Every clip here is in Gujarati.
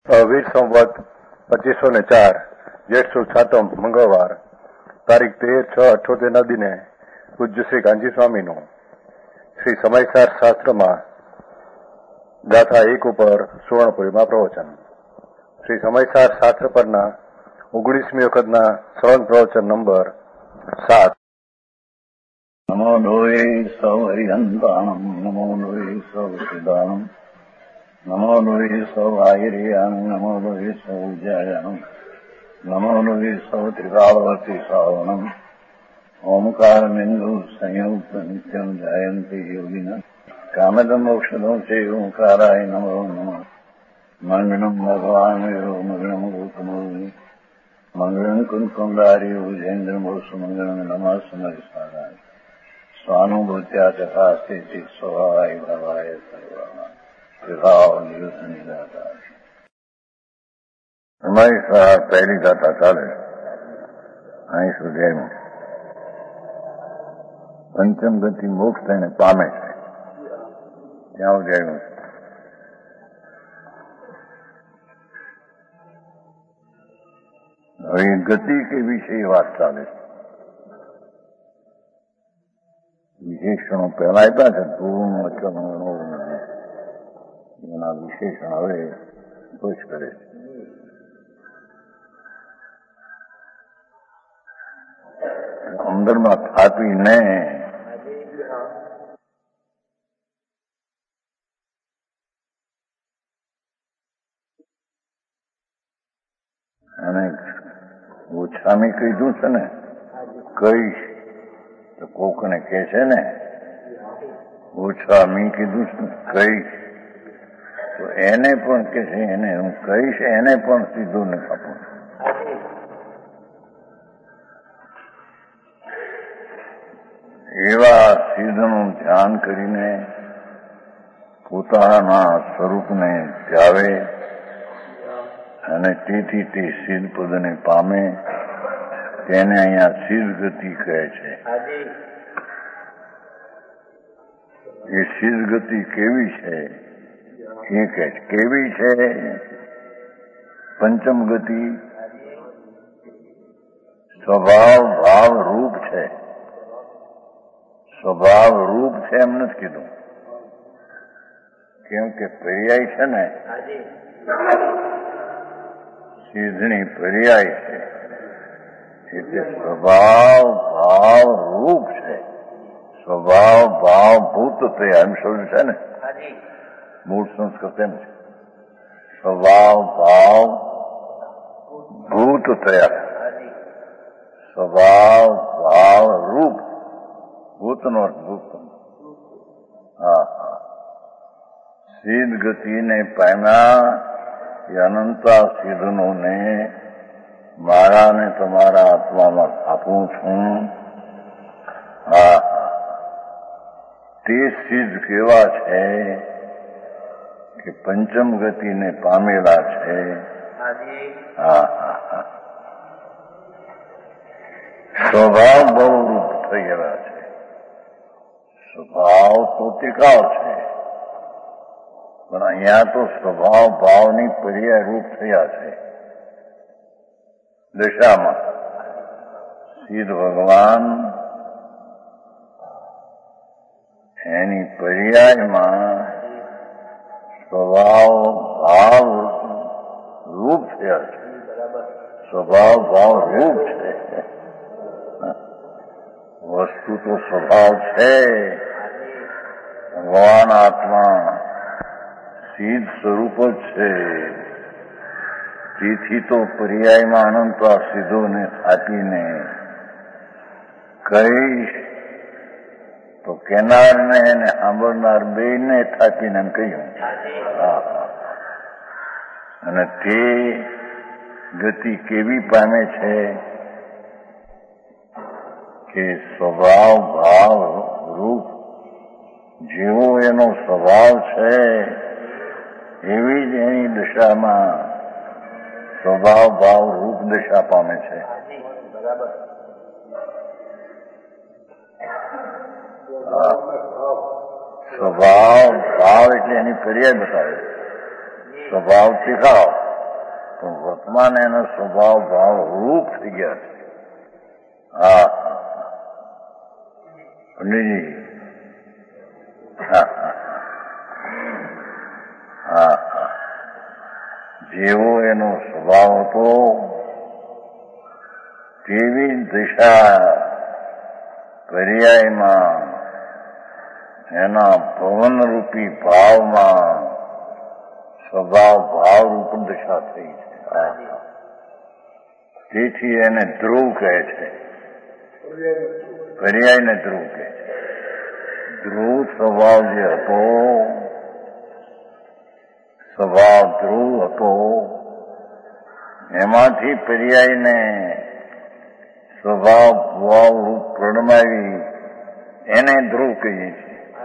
વીર સંવત 2504 જેઠ સુદ 7 મંગળવાર તારીખ 13/6/78 દિને પૂજ્ય શ્રી ગાંધી સ્વામીનું શ્રી સમયસાર શાસ્ત્રમાં ગાથા 1 ઉપર સુવર્ણપુરીમાં પ્રવચન. શ્રી સમયસાર શાસ્ત્ર પરના 19મી વખતના શ્રવણ પ્રવચન નંબર 7. નમો લોહે સૌ હરિહંતાણમ નમો લોહે સૌ સિદ્ધાણમ નમો લોહે સૌ આયર્યામ નમો લોહે સૌ જયામ નમો લોહે સૌ ત્રિકાળવતી શ્રાવણમ ઓમકાર બિંદુ સંયુક્ત નિત્યમ જયંતી યોગિના કામદમ મોક્ષદમ છે ઓંકારાય નમો નમઃ મંગળમ ભગવાન મંગળમ ગૌતમોની મંગળમ કુંકુંડારી ઉજેન્દ્રમોષ મંગળમ નમઃ સમયસારાય સ્વાનુભૂત્યા તથાસ્તિ સ્વભાવાય ભવાય સર્વમાં વિભાવ નિયુત નિરાકાર. સમયસાર પહેલી ગાથા ચાલે અહીં સુધી પંચમ ગતિ મોક્ષ થઈને પામે છે ત્યાં સુધી આવ્યું છે. હવે ગતિ કેવી છે એ વાત ચાલે છે. વિશેષણો પહેલા આપ્યા છે પૂર્ણ વચન એના વિશેષણ હવે ખુશ કરે છે. અંદરમાં થાપીને અને ઓછામી કીધું છે ને કહીશ તો કોકને કે છે ને ઓછામી કીધું છે ને કહીશ તો એને પણ કે છે એને હું કહીશ એને પણ સીધું ન આપું. એવા સિદ્ધનું ધ્યાન કરીને પોતાના સ્વરૂપને ધ્યાવે અને તેથી તે સિદ્ધ પદને પામે તેને અહીંયા સિદ્ધ ગતિ કહે છે. એ સિદ્ધ ગતિ કેવી છે એ કહે છે. કેવી છે પંચમ ગતિ? સ્વભાવ ભાવ રૂપ છે. સ્વભાવ રૂપ છે એમ નથી કીધું, કેમ કે પર્યાય છે ને સિદ્ધની પર્યાય છે એટલે સ્વભાવ ભાવ રૂપ છે. સ્વભાવ ભાવ ભૂત થયા એમ શબ્દ છે ને મૂળ સંસ્કૃત એમ છે. સ્વભાવ ભાવ ભૂત થયા. સ્વભાવ ભાવ રૂપ ભૂતનો અર્થ ભૂત. હા હા. સિદ્ધ ગતિને પામ્યા એ અનંતા સિદ્ધનોને મારા ને તમારા આત્મામાં આપું છું. હા તે સિદ્ધ કેવા છે કે પંચમ ગતિને પામેલા છે. હા હા હા. સ્વભાવ બહુ રૂપ થઈ ગયા છે. સ્વભાવ તો ટીકાવ છે પણ અહીંયા તો સ્વભાવ ભાવની પર્યાય રૂપ થયા છે. દશામાં સિદ્ધ ભગવાન એની પર્યાયમાં સ્વભાવ ભાવ રૂપ થયા છે. સ્વભાવ ભાવ રૂપ છે. વસ્તુ તો સ્વભાવ છે. ભગવાન આત્મા સિદ્ધ સ્વરૂપ જ છે. તેથી તો પર્યાયમાં અનંત સિદ્ધોને થાપીને કહીશ તો કેનારને અને સાંભળનાર બેયને થાપીને એમ કહ્યું. અને તે ગતિ કેવી પામે છે કે સ્વભાવ ભાવ રૂપ જેવો એનો સ્વભાવ છે એવી જ એની દશામાં સ્વભાવ ભાવ રૂપ દશા પામે છે. સ્વભાવ ભાવ એટલે એની પર્યાય બતાવે. સ્વભાવ શીખાવ પણ વર્તમાન એનો સ્વભાવ ભાવ રૂપ થઈ ગયા છે. હા પંડિતજી, હા જેવો એનો સ્વભાવ હતો તેવી દિશા પર્યાયમાં એના ભવનરૂપી ભાવમાં સ્વભાવ ભાવરૂપ દિશા થઈ છે. તેથી એને ધ્રુવ કહે છે, પર્યાયને ધ્રુવ કહે છે. ધ્રુવ સ્વભાવ જે હતો, સ્વભાવ ધ્રુવ હતો, એમાંથી પર્યાયને સ્વભાવ ભાવ રૂપ પ્રણમાવી એને ધ્રુવ કહીએ છીએ.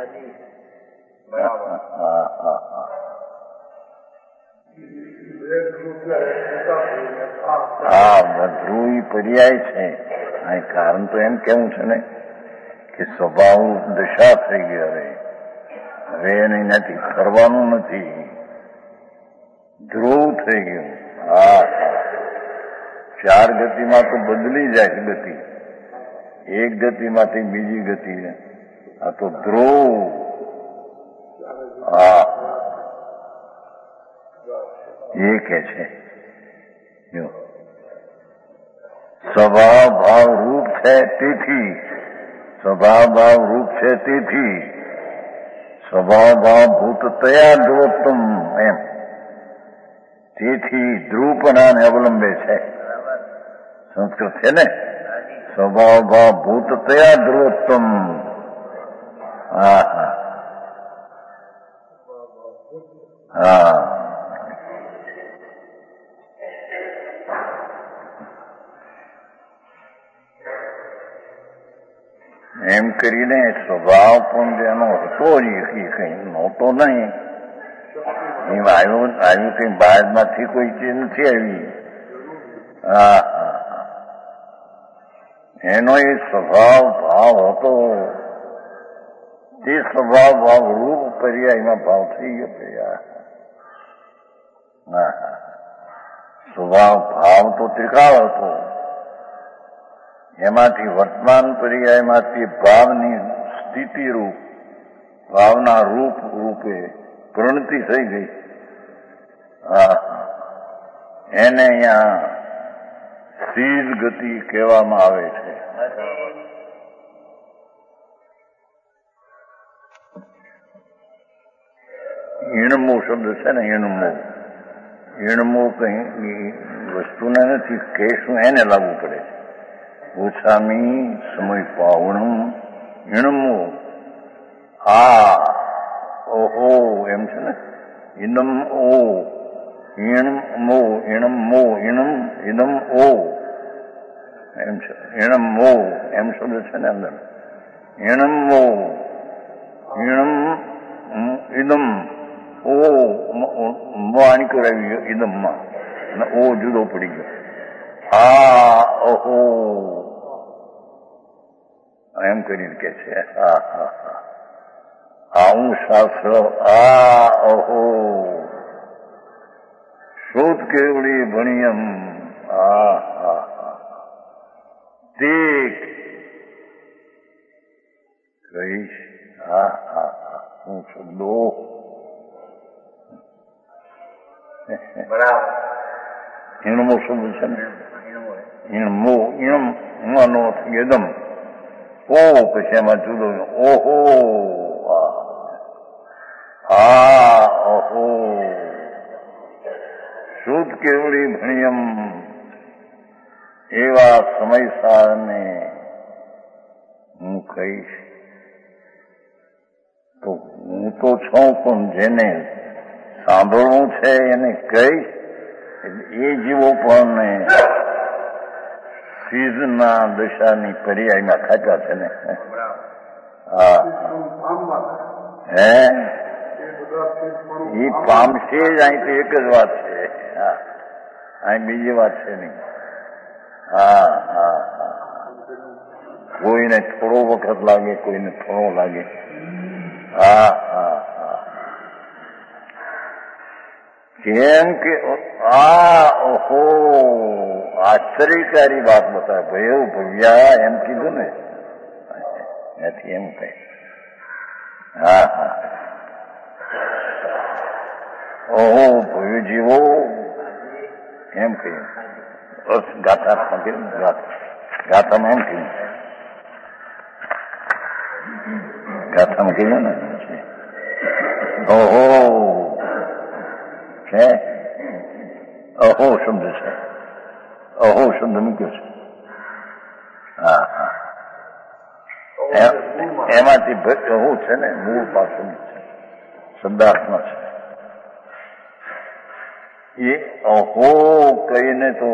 ધ્રુવ પર્યાય છે. કારણ તો એમ કેવું છે ને કે સ્વભાવ દશા થઈ ગઈ. હવે એને નથી કરવાનું, નથી ધ્રુવ થઈ ગયું. ચાર ગતિમાં તો બદલી જાય ગતિ, એક ગતિમાંથી બીજી ગતિ. આ તો ધ્રુવ. એ કે છે સ્વભાવ ભાવ રૂપ છે તેથી, સ્વભાવ ભાવ રૂપ છે તેથી સ્વભાવ ભાવ ભૂત તયા ધ્રુવોત્તમ એમ. તેથી ધ્રુવપણાને અવલંબે છે. સંસ્કૃત છે ને, સ્વભાવ ભાવ ભૂત તયા ધ્રુવોત્તમ. એમ કરીને સ્વભાવ પણ જેનો હતો જ કઈ નહોતો નહીં. આવ્યું કઈ બહારમાંથી કોઈ ચીજ નથી આવી. એનો એ સ્વભાવ ભાવ હતો, તે સ્વભાવ ભાવ રૂપ પર્યાયમાં ભાવ થઈ ગયો. સ્વભાવ ભાવ તો ત્રિકાળ હતો, એમાંથી વર્તમાન પર્યાયમાંથી ભાવની સ્થિતિ રૂપ, ભાવના રૂપ રૂપે પ્રણતિ થઈ ગઈ. એને અહીંયા સીધ ગતિ કહેવામાં આવે છે. ઈણમો શબ્દ છે ને, ઈણમો કઈ વસ્તુને નથી, કહેશું એને લાગુ પડે છે. ઓછામી સમય પાવણું ઈણમો. ઓહો એમ છે ને, ઇનમ ઓ ઈણમો, ઈણમો ઈણમ ઇનમ ઓ એમ છે. ઈણમો એમ શબ્દ છે ને અંદર. ઈણમો ઈણમ ઇદમ ઓ આની કરાવી ગયો ઇદમમાં, અને ઓ જુદો પડી ગયો. ઓહો એમ કરીને કે છે. આવું શાસ્ત્ર. ઓહો શોધ કેવડી ભણિયમ. તે કહીશ. હું શબ્દો બરાબર. ઈણમો શબ્દ છે ને, ઈણમો ઈણમ નો એકદમ ઓ પછી એમાં જુદો. ઓહો ઓહો શુદ્ધ કેવડી ભણિયમ. એવા સમયસારને હું કહીશ. તો હું તો છું, પણ જેને સાંભળવું છે એને કહીશ. એ જીવો પણ સીઝના દશાની પર્યાયમાં ખાતા છે ને. એ પામશે જ. અહીં તો એક જ વાત છે, અહીં બીજી વાત છે નહીં. કોઈને થોડો વખત લાગે, કોઈને થોડો લાગે. કેમ કે ઓહો આશ્ચર્યકારી વાત બતાવે. ભયો ભવ્યા એમ કીધું ને એથી એમ કહે. હા હા ઓહો ભયો જીવો એમ કહ્યું. બસ ગાથામાં કહ્યું. ગાથામાં એમ કહ્યું. ગાથામાં કહ્યું ને ઓહો છે. અહો શબ્દ છે. અહો શબ્દ મૂક્યો છે. હા હા એમાંથી અહો છે ને મૂળ પાછું છે શબ્દાર્થમાં છે. એ અહો કહીને તો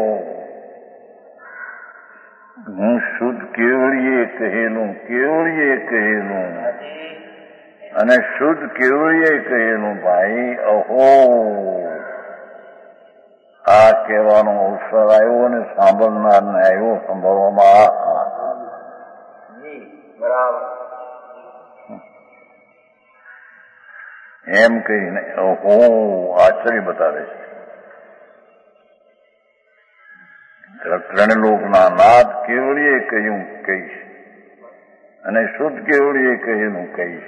હું શુદ્ધ કેવળીએ કહેલું અને શુદ્ધ કેવળીએ કહેલું. ભાઈ અહો આ કહેવાનો અવસર આવ્યો અને સાંભળનારને આવ્યો સાંભળવામાં. એમ કહીને અહો આશ્ચર્ય બતાવે છે. ત્રણલોકના નાથ કેવળીએ કહ્યું કહીશ અને શુદ્ધ કેવળીએ કહેલું કહીશ.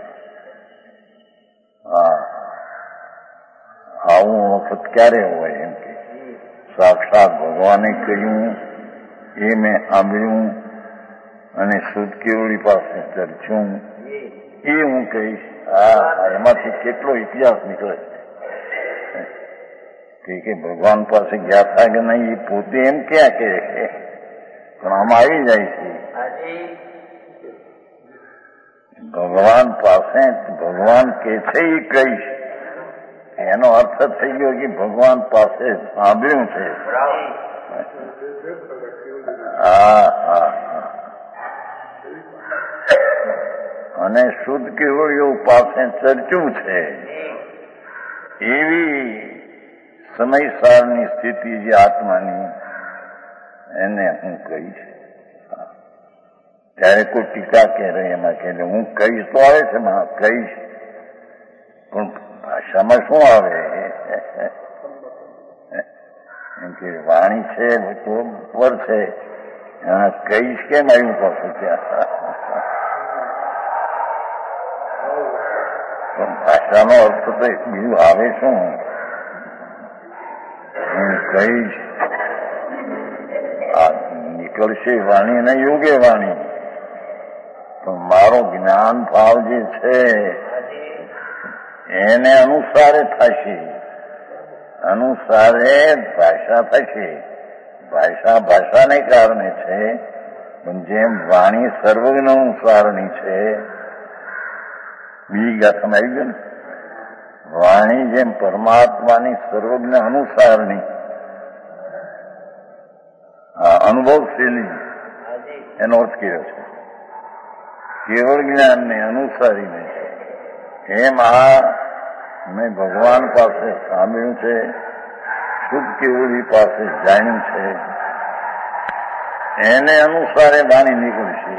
આવું વખત ક્યારે હોય એમ કે સાક્ષાત ભગવાને કહ્યું એ મેં સાંભળ્યું અને શુદ્ધ કેવળી પાસે ચર્ચ્યું એ હું કહીશ. એમાંથી કેટલો ઇતિહાસ નીકળે કે ભગવાન પાસે ગયા હતા કે નહીં એ પોતે એમ ક્યાં કે પણ આમાં આવી જાય છે. ભગવાન પાસે ભગવાન કે છે એ કહીશ એનો અર્થ થઈ ગયો કે ભગવાન પાસે સાંભળ્યું છે. અને શુદ્ધ કેવળીઓ પાસે ચર્ચ્યું છે. એવી સમયસારની સ્થિતિ જે આત્માની એને હું કહીશ. ત્યારે કોઈ ટીકા કે એમાં કે હું કહીશ તો આવે છે કહીશ પણ ભાષામાં શું આવે એમ કે વાણી છે પર છે કહીશ કેમ આવ્યું પાછું ત્યાં. પણ ભાષાનો અર્થ તો બીજું આવે શું હું કહીશ. નીકળશે વાણી અને યોગે વાણી પણ મારો જ્ઞાન ભાવ જે છે એને અનુસારે થશે. અનુસારે ભાષા થશે. ભાષા ભાષાને કારણે છે પણ જેમ વાણી સર્વજ્ઞ અનુસારની છે. બીજી ગાથામાં આવી ગયું ને વાણી જેમ પરમાત્માની સર્વજ્ઞ અનુસારની અનુભવશીલી એનો અર્થ કર્યો છે. કેવળ જ્ઞાનને અનુસારીને છે. એમ મેં ભગવાન પાસે સાંભળ્યું છે. શુદ્ધ કેવળી પાસે જાણ્યું છે. એને અનુસારે વાણી નીકળશે.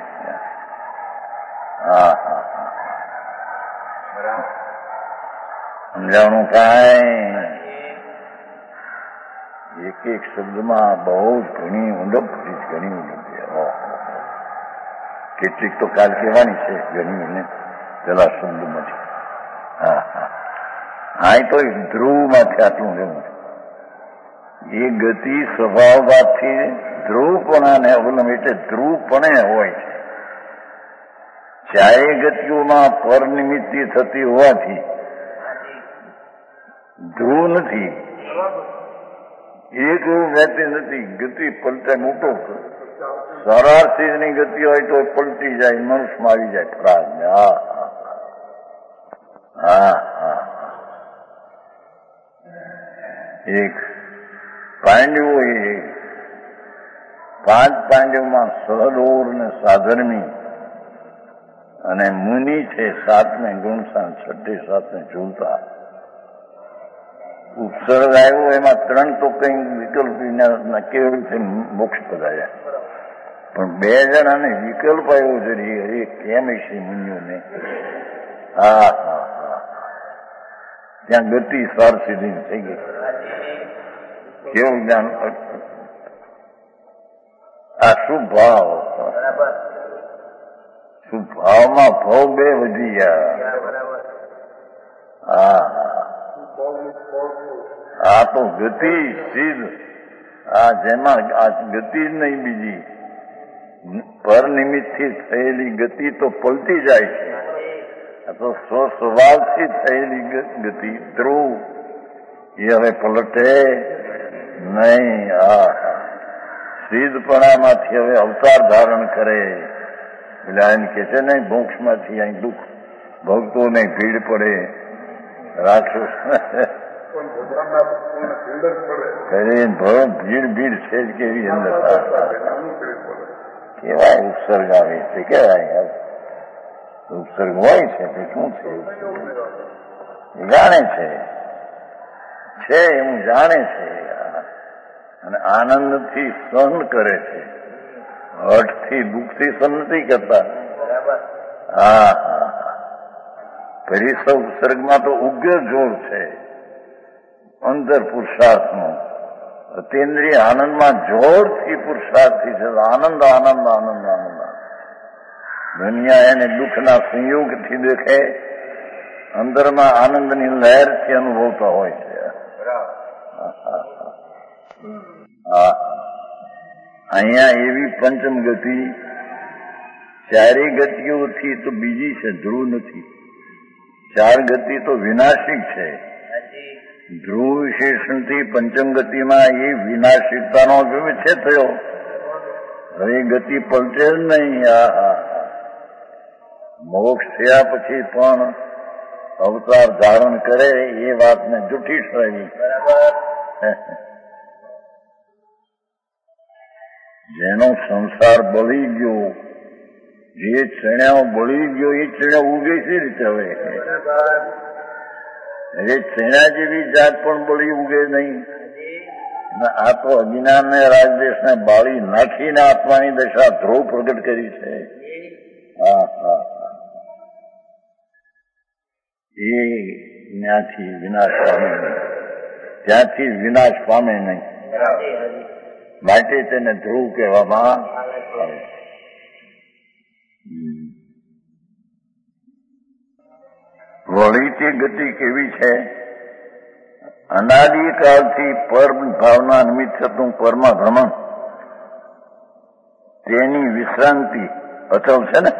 સમજાવણું કાંઈ એક એક શબ્દમાં બહુ જ ઘણી ઊંડપ ઘણી ઊંડપ. કેટલીક તો કાલ કહેવાની છે ઘણી એને પેલા શબ્દમાંથી. તો ધ્રુવમાંથી આટલું લેવું. એ ગતિ સ્વભાવથી ધ્રુવપણાને અવલંબ એટલે ધ્રુવપણે હોય છે. ચારે ગતિઓમાં પરનિમિત્તિ થતી હોવાથી ધ્રુવ નથી. એક એવું રહેતી નથી. ગતિ પલટે મોટો સરારસીની ગતિ હોય તો પલટી જાય મનુષ્યમાં આવી જાય ફરાજ. એક પાંડવો એ 5 પાંડવમાં સહદોર ને સાધર્મી અને મુનિ છે 7ને ગુણસાન 6 7ને ઝૂલતા. ઉપસર્ગ આવ્યો એમાં 3 તો કઈ વિકલ્પ કેવળ છે મોક્ષ પધાર્યા પણ 2 જણાને વિકલ્પ આવ્યો છે. કેમ છે મુનિઓને ત્યાં ગતિ સાર સીધી થઈ ગઈ. કેવું જ્ઞાન! આ શુભ ભાવ, શુભ ભાવમાં ભાવ બે વધી ગયા. આ તો ગતિ સિદ્ધ, આ જેમાં આ ગતિ જ નહીં બીજી, પર નિમિત્તથી થયેલી ગતિ તો પલટી જાય છે. આ તો સ્વસ્વભાવથી થયેલી ગતિ ધ્રુવ એ હવે પલટે નહીં. સિદ્ધપણામાંથી હવે અવતાર ધારણ કરે. એટલે એને કે છે ને, મોક્ષમાંથી અહીં દુઃખ ભક્તોને ભીડ પડે, રાક્ષસ ભીડ છે જ કેવી અંદર કેવાય ઉપસર્ગ આવે છે. કેવાય ઉપસર્ગ હોય છે તે શું છે? જાણે છે એમ જાણે છે, અને આનંદથી સહન કરે છે. હઠથી દુઃખથી સહન નથી કરતા. ફરી ઉપસર્ગમાં તો ઉગ્ર જોર છે અંદર પુરુષાર્થનો. અતિન્દ્રિય આનંદમાં જોરથી પુરુષાર્થથી છે. આનંદ આનંદ આનંદ આનંદ. દુનિયા એને દુઃખના સંયોગથી દેખે, અંદરમાં આનંદની લહેરથી અનુભવતા હોય છે. અહીંયા એવી પંચમ ગતિ, ચારેય ગતિઓથી તો બીજી છે, ધ્રુવ નથી. ચાર ગતિ તો વિનાશિક છે. ધ્રુવ વિશેષણથી પંચમ ગતિમાં એ વિનાશિકતાનો જો વિચ્છેદ થયો. હવે ગતિ પલટે જ નહીં. મોક્ષ થયા પછી પણ અવતાર ધારણ કરે એ વાતને જૂઠી ઠરાવી. જેનો સંસાર બળી ગયો, જે ચણ્યાઓ બળી ગયો એ ચણ્યા ઉગે છે રીતે. હવે એ ચણ્યા જેવી જાત પણ બળી ઉગે નહીં. આ તો અજ્ઞાન ને રાજદેશને બાળી નાખીને આત્માની દશા ધ્રુવ પ્રગટ કરી છે. એ ત્યાંથી વિનાશ પામે નહીં, ત્યાંથી વિનાશ પામે નહીં. માટે તેને ધ્રુવ કહેવામાં આવે. વળી તે ગતિ કેવી છે? અનાદિકાળથી પર ભાવના નિમિત્ત થતું પરમાં ભ્રમણ, તેની વિશ્રાંતિ અચળ છે ને.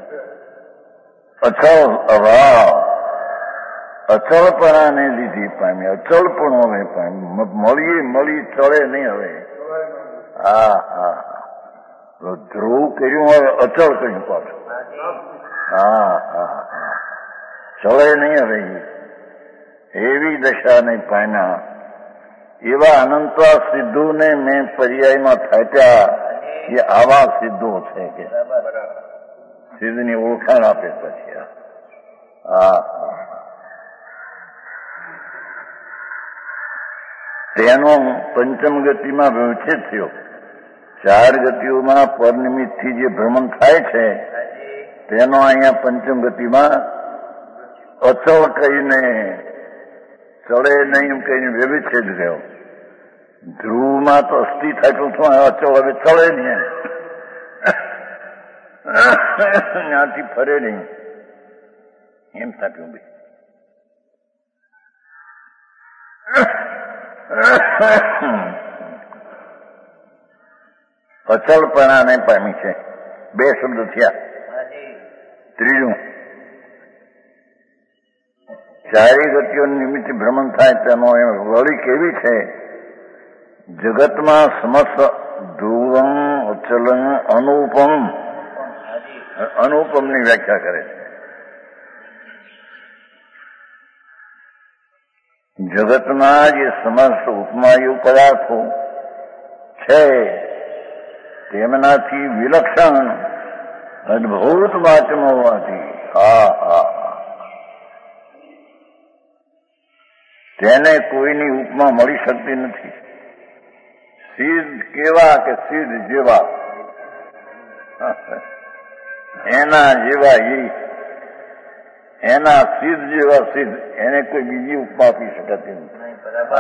અચળ અભાવ અચળપણાને લીધી પામી. અચળપણો હવે પામી, મળી ચડે નહીં. હવે ધ્રુવ કર્યું, હવે અચળ કર્યું પાછું. ચડે નહીં હવે. એવી દશા નહીં પામ્યા. એવા અનંતવા સિદ્ધોને મેં પર્યાયમાં થાપ્યા. એ આવા સિદ્ધો છે કે સિદ્ધની ઓળખાણ આપે પછી. તેનો પંચમ ગતિમાં વિચ્છેદ થયો. ચાર ગતિઓમાં પરનિમિત્તથી જે ભ્રમણ થાય છે તેનો અહીંયા પંચમ ગતિમાં અચળ કહીને, ચડે નહીં એમ કહીને વ્યવિચ્છેદ ગયો. ધ્રુવમાં તો અસ્થિ થાક્યું છું, અચળ હવે ચડે નહીં, ત્યાંથી ફરે નહીં એમ થાક્યું. ભાઈ અચળપણાને પામી છે. બે શબ્દ થયા. ત્રીજું, ચારેય ગતિઓ નિમિત્ત ભ્રમણ થાય તેનો વળી કેવી છે? જગતમાં સમસ્ત ધ્રુવમ અચલમ અનુપમ, અનુપમની વ્યાખ્યા કરે છે. જગતમાં જે સમસ્ત ઉપમાયુ પદાર્થો છે તેમનાથી વિલક્ષણ અદભુત વાચન હોવાથી તેને કોઈની ઉપમા મળી શકતી નથી. સિદ્ધ કેવા કે સિદ્ધ જેવા, એના જેવા એ એના સિદ્ધ જેવા સિદ્ધ એને કોઈ બીજી ઉપમા આપી શકાતી નથી.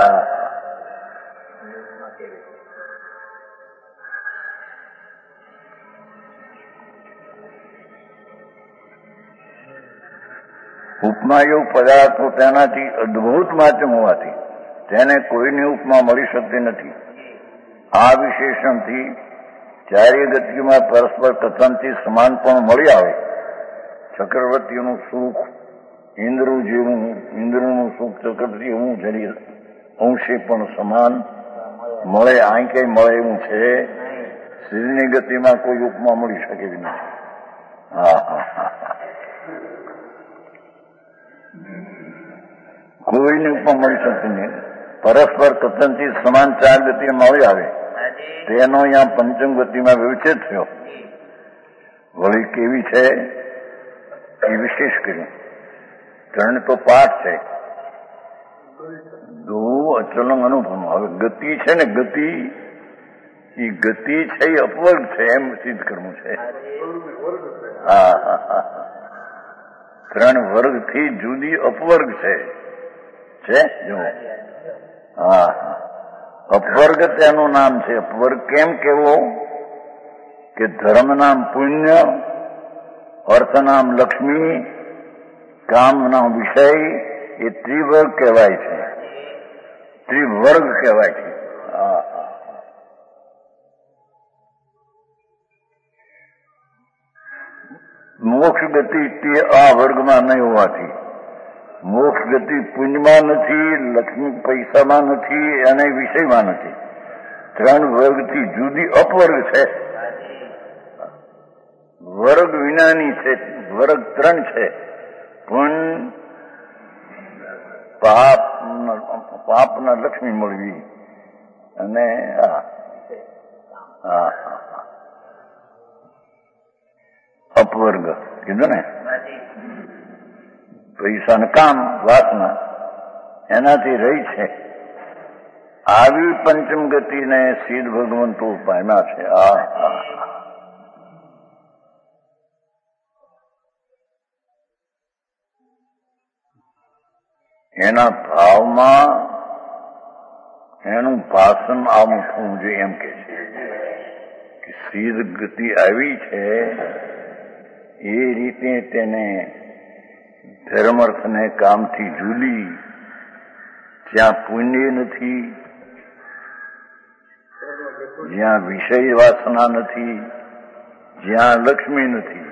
ઉપમાયુક્ત પદાર્થો તેનાથી અદભુત માચમ હોવાથી તેને કોઈની ઉપમા મળી શકતી નથી. આ વિશેષણથી ચારે ગતિમાં પરસ્પર કથનથી સમાન પણ મળી આવે. ચક્રવર્તીનું સુખ ઇન્દ્રનું સુખ ચક્રવર્તી એવું જરી અંશે પણ સમાન મળે, આંકે મળે એવું છે. શરીરની ગતિમાં કોઈ ઉપમા મળી શકે એવી નથી. કોઈને ઉપમા મળી શકતી નહીં. પરસ્પર કથનથી સમાન ચાર ગતિ મળી આવે તેનો અહીંયા પંચમ ગતિમાં વિવેચિત થયો. વળી કેવી છે એ વિશેષ કર્યું. ત્રણ તો પાઠ છે, ધ્રુવ અચલંગ અનુભવ. હવે ગતિ છે ને, ગતિ છે એ અપવર્ગ છે એમ સિદ્ધ કરવું છે. ત્રણ વર્ગથી જુદી અપવર્ગ છે જો. અપવર્ગ તેનું નામ છે. અપવર્ગ કેમ કેવો કે ધર્મ નામ પુણ્ય, અર્થ નામ લક્ષ્મી, કામ નામ વિષય, એ ત્રિવર્ગ કહેવાય છે. ત્રિવર્ગ કહેવાય છે. મોક્ષ ગતિ તે આ વર્ગમાં નહીં હોવાથી, મોક્ષ ગતિ પુણ્યમાં નથી, લક્ષ્મી પૈસામાં નથી અને વિષયમાં નથી. ત્રણ વર્ગથી જુદી અપવર્ગ છે. વર્ગ વિનાની છે. વર્ગ ત્રણ છે. પુણ્ય, પાપના લક્ષ્મી મળવી અને અપવર્ગ કીધું ને. પૈસા ને કામ વાસના એનાથી રહી છે. આવી પંચમ ગતિને સિદ્ધ ભગવંતો પામ્યા છે. એના ભાવમાં એનું ભાષણ આવું થવું જોઈએ એમ કે છે કે સિદ્ધ ગતિ આવી છે એ રીતે તેને ધર્મર્થ ને કામથી જુદી, જ્યાં પુણ્ય નથી, જ્યાં વિષય વાસના નથી, જ્યાં લક્ષ્મી નથી.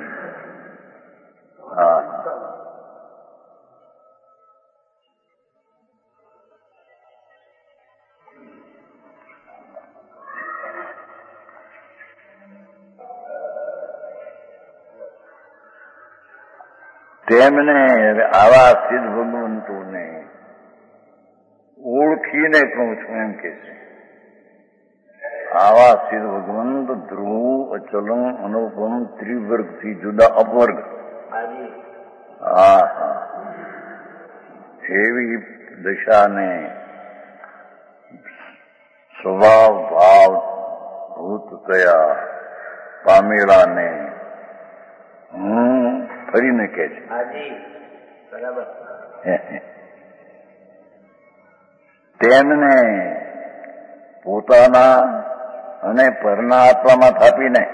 તેમને આવા સિદ્ધ ભગવંતોને ઓળખીને કહું છું એમ કે છે. આવા સિદ્ધ ભગવંત ધ્રુવ, અચલંગ, અનુપમ, ત્રિવર્ગથી જુદા અપવર્ગ. એવી દશાને સ્વભાવ ભાવ ભૂત થયા પામેલાને ફરીને કે છે. તેમને પોતાના અને પરના આત્મામાં થાપીને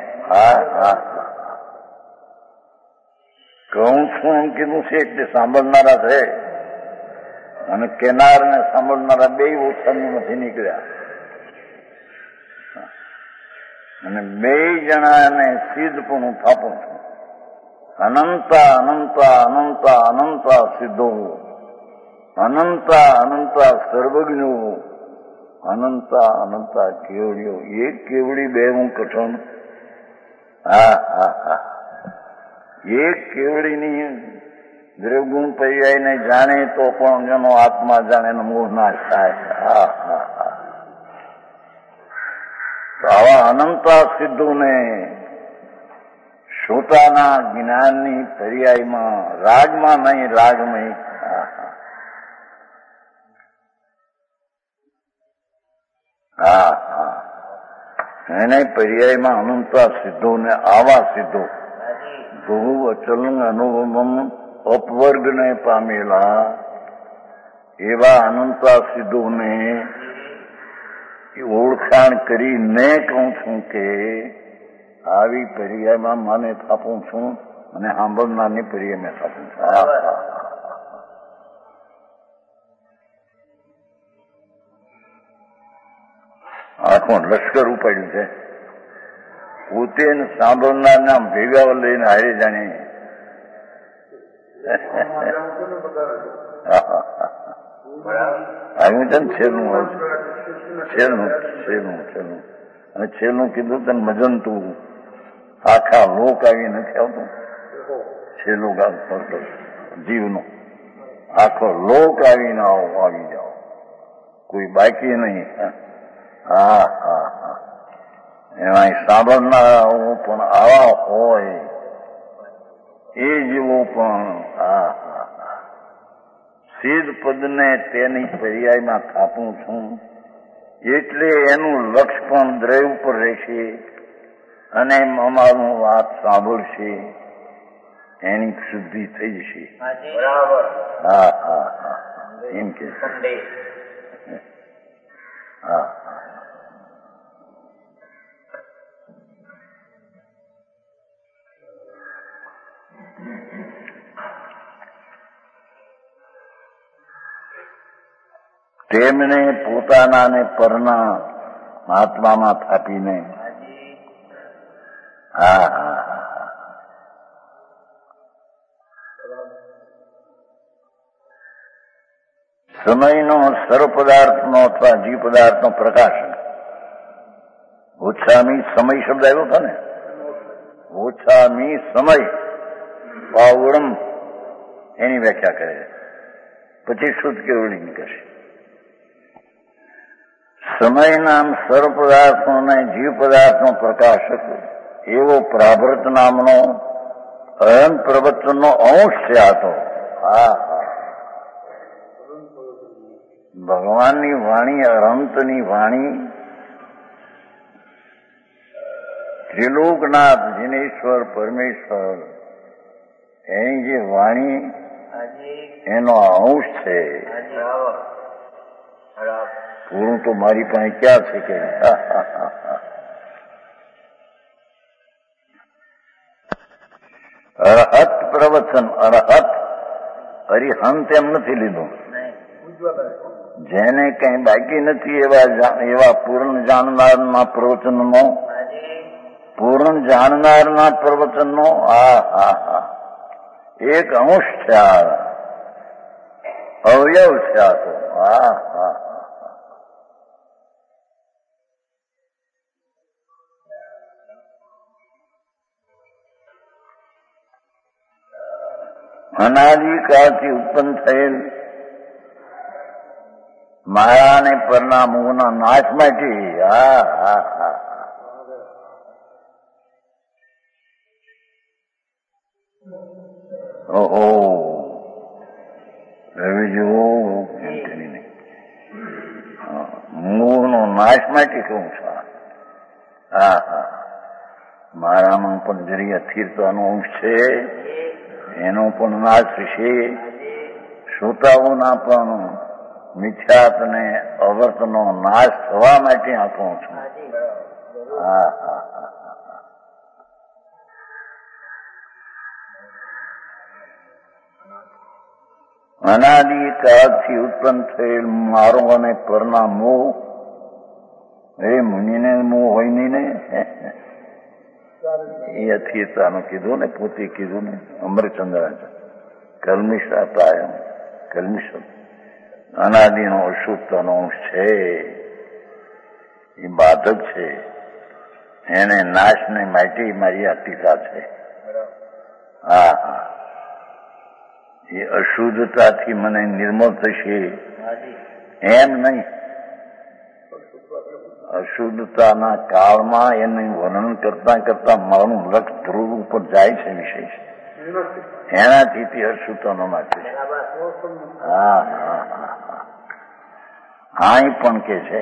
કહું છું એમ કીધું છે એટલે સાંભળનારા છે અને કેનાર ને સાંભળનારા બે ઓછાનું નથી નીકળ્યા અને બે જણાને સિદ્ધ પણ હું થાપું છું. અનંતા અનંતા અનંતા અનંતા સિદ્ધો, અનંતા અનંતા સર્વજ્ઞો, અનંતા અનંતા કેવડીઓ. એક કેવડી બે હું કઠણ. એક કેવડીની દ્રવગુણ પર્યાયને જાણે તો પણ જેનો આત્મા જાણે એનો મોહ નાશ થાય. તો આવા અનંતા સિદ્ધોને શ્રોતાના જ્ઞાનની પર્યાયમાં, રાગમાં નહીં, રાગમય. એને પર્યાયમાં અનંતા સિદ્ધો ને આવા સિદ્ધો ધ્રુવ, અચલંગ, અનુભવમ, અપવર્ગને પામેલા એવા અનંતા સિદ્ધોને ઓળખાણ કરીને કહું છું કે આવી પર્યાયમાં મને થાપું છું અને સાંભળનારની પર્યાયમાં થાપું છું. આખું લશ્કર ઉપાડ્યું છે. પોતે સાંભળનારના ભેગા લઈને હારે જાણે આવ્યું છે ને છેલ્લું અને છેલ્લું કીધું તને મજનતું આખા લોક આવી નથી આવતું. છેલ્લું ગામ જીવનું આખો લોક આવીને આવી જાઓ, કોઈ બાકી નહીં. હા હા હા, એમાં સાંભળનારા પણ આવા હોય એ જેવો પણ. હા હા હા, સિદ્ધ પદને તેની પર્યાયમાં થાપું છું એટલે એનું લક્ષ પણ દ્રવ્ય ઉપર રહેશે અને અમારું વાત સાંભળશે, એની શુદ્ધિ થઈ જશે. હા હા હા, એમ કે હા. તેમને પોતાના ને પરના આત્મામાં થાપીને હા હા હા, સમયનો સર્વ પદાર્થનો અથવા જીવ પદાર્થનો પ્રકાશ. ઓછામી સમય શબ્દ આવ્યો હતો ને, ઓછામી સમય પાવડમ એની વ્યાખ્યા કરે છે. પછી શુદ્ધ કેવળી નીકળશે. સમય નામ સર્વ પદાર્થો અને જીવ પદાર્થનો પ્રકાશક એવો પ્રાભૃત નામનો અહમ પ્રવચનનો અંશ છે આ તો. હા હા, ભગવાનની વાણી, અનંતની વાણી, ત્રિલોકનાથ જીનેશ્વર પરમેશ્વર એની જે વાણી એનો અંશ છે. પૂરું તો મારી પાસે ક્યાં છે કે અરહત પ્રવચન. અરહત અરિહંત એમ નથી લીધું. જેને કઈ બાકી નથી એવા પૂર્ણ જાણનારના પ્રવચનનો, પૂર્ણ જાણનારના પ્રવચનનો હા હા હા એક અંશ છે, આ અવયવ છે આ તો. હા હા, અનાદિકાળથી ઉત્પન્ન થયેલ માયા અને પરના મોહના નાશ માટે. હા હા હા, ઓહો રવિ જેવો મોહનો નાશ માટે કહું છું. હા હા, મારામાં પણ જરી અસ્થિરતાનો અંશ છે, એનો પણ નાશ થશે. શ્રોતાઓના પણ મિથ્યાત અને અવર્તનો નાશ થવા માટે આ કહું છું. હા હા હા, અનાદિકાળથી ઉત્પન્ન થયેલ મારો અને પરના મોહ, એ મુનિને મોહ હોય નહીં ને, એ અથિયતાનું કીધું ને, પોતે કીધું ને અમરચંદ્ર. કલ્મિષા પ્રાયમ, કલ્મિષ અનાદિનો અશુદ્ધનો અંશ છે, એ બાધક છે, એને નાશને માટે મારી આ ટીકા છે. હા હા, એ અશુદ્ધતાથી મને નિર્મળ થશે એમ નહીં. અશુદ્ધતાના કાળમાં એનું વર્ણન કરતા કરતા મારું લક્ષ ધ્રુવ ઉપર જાય છે વિશેષ, એનાથી તે અશુદ્ધનો માટે. હા હા હા હા, અહીં પણ કે છે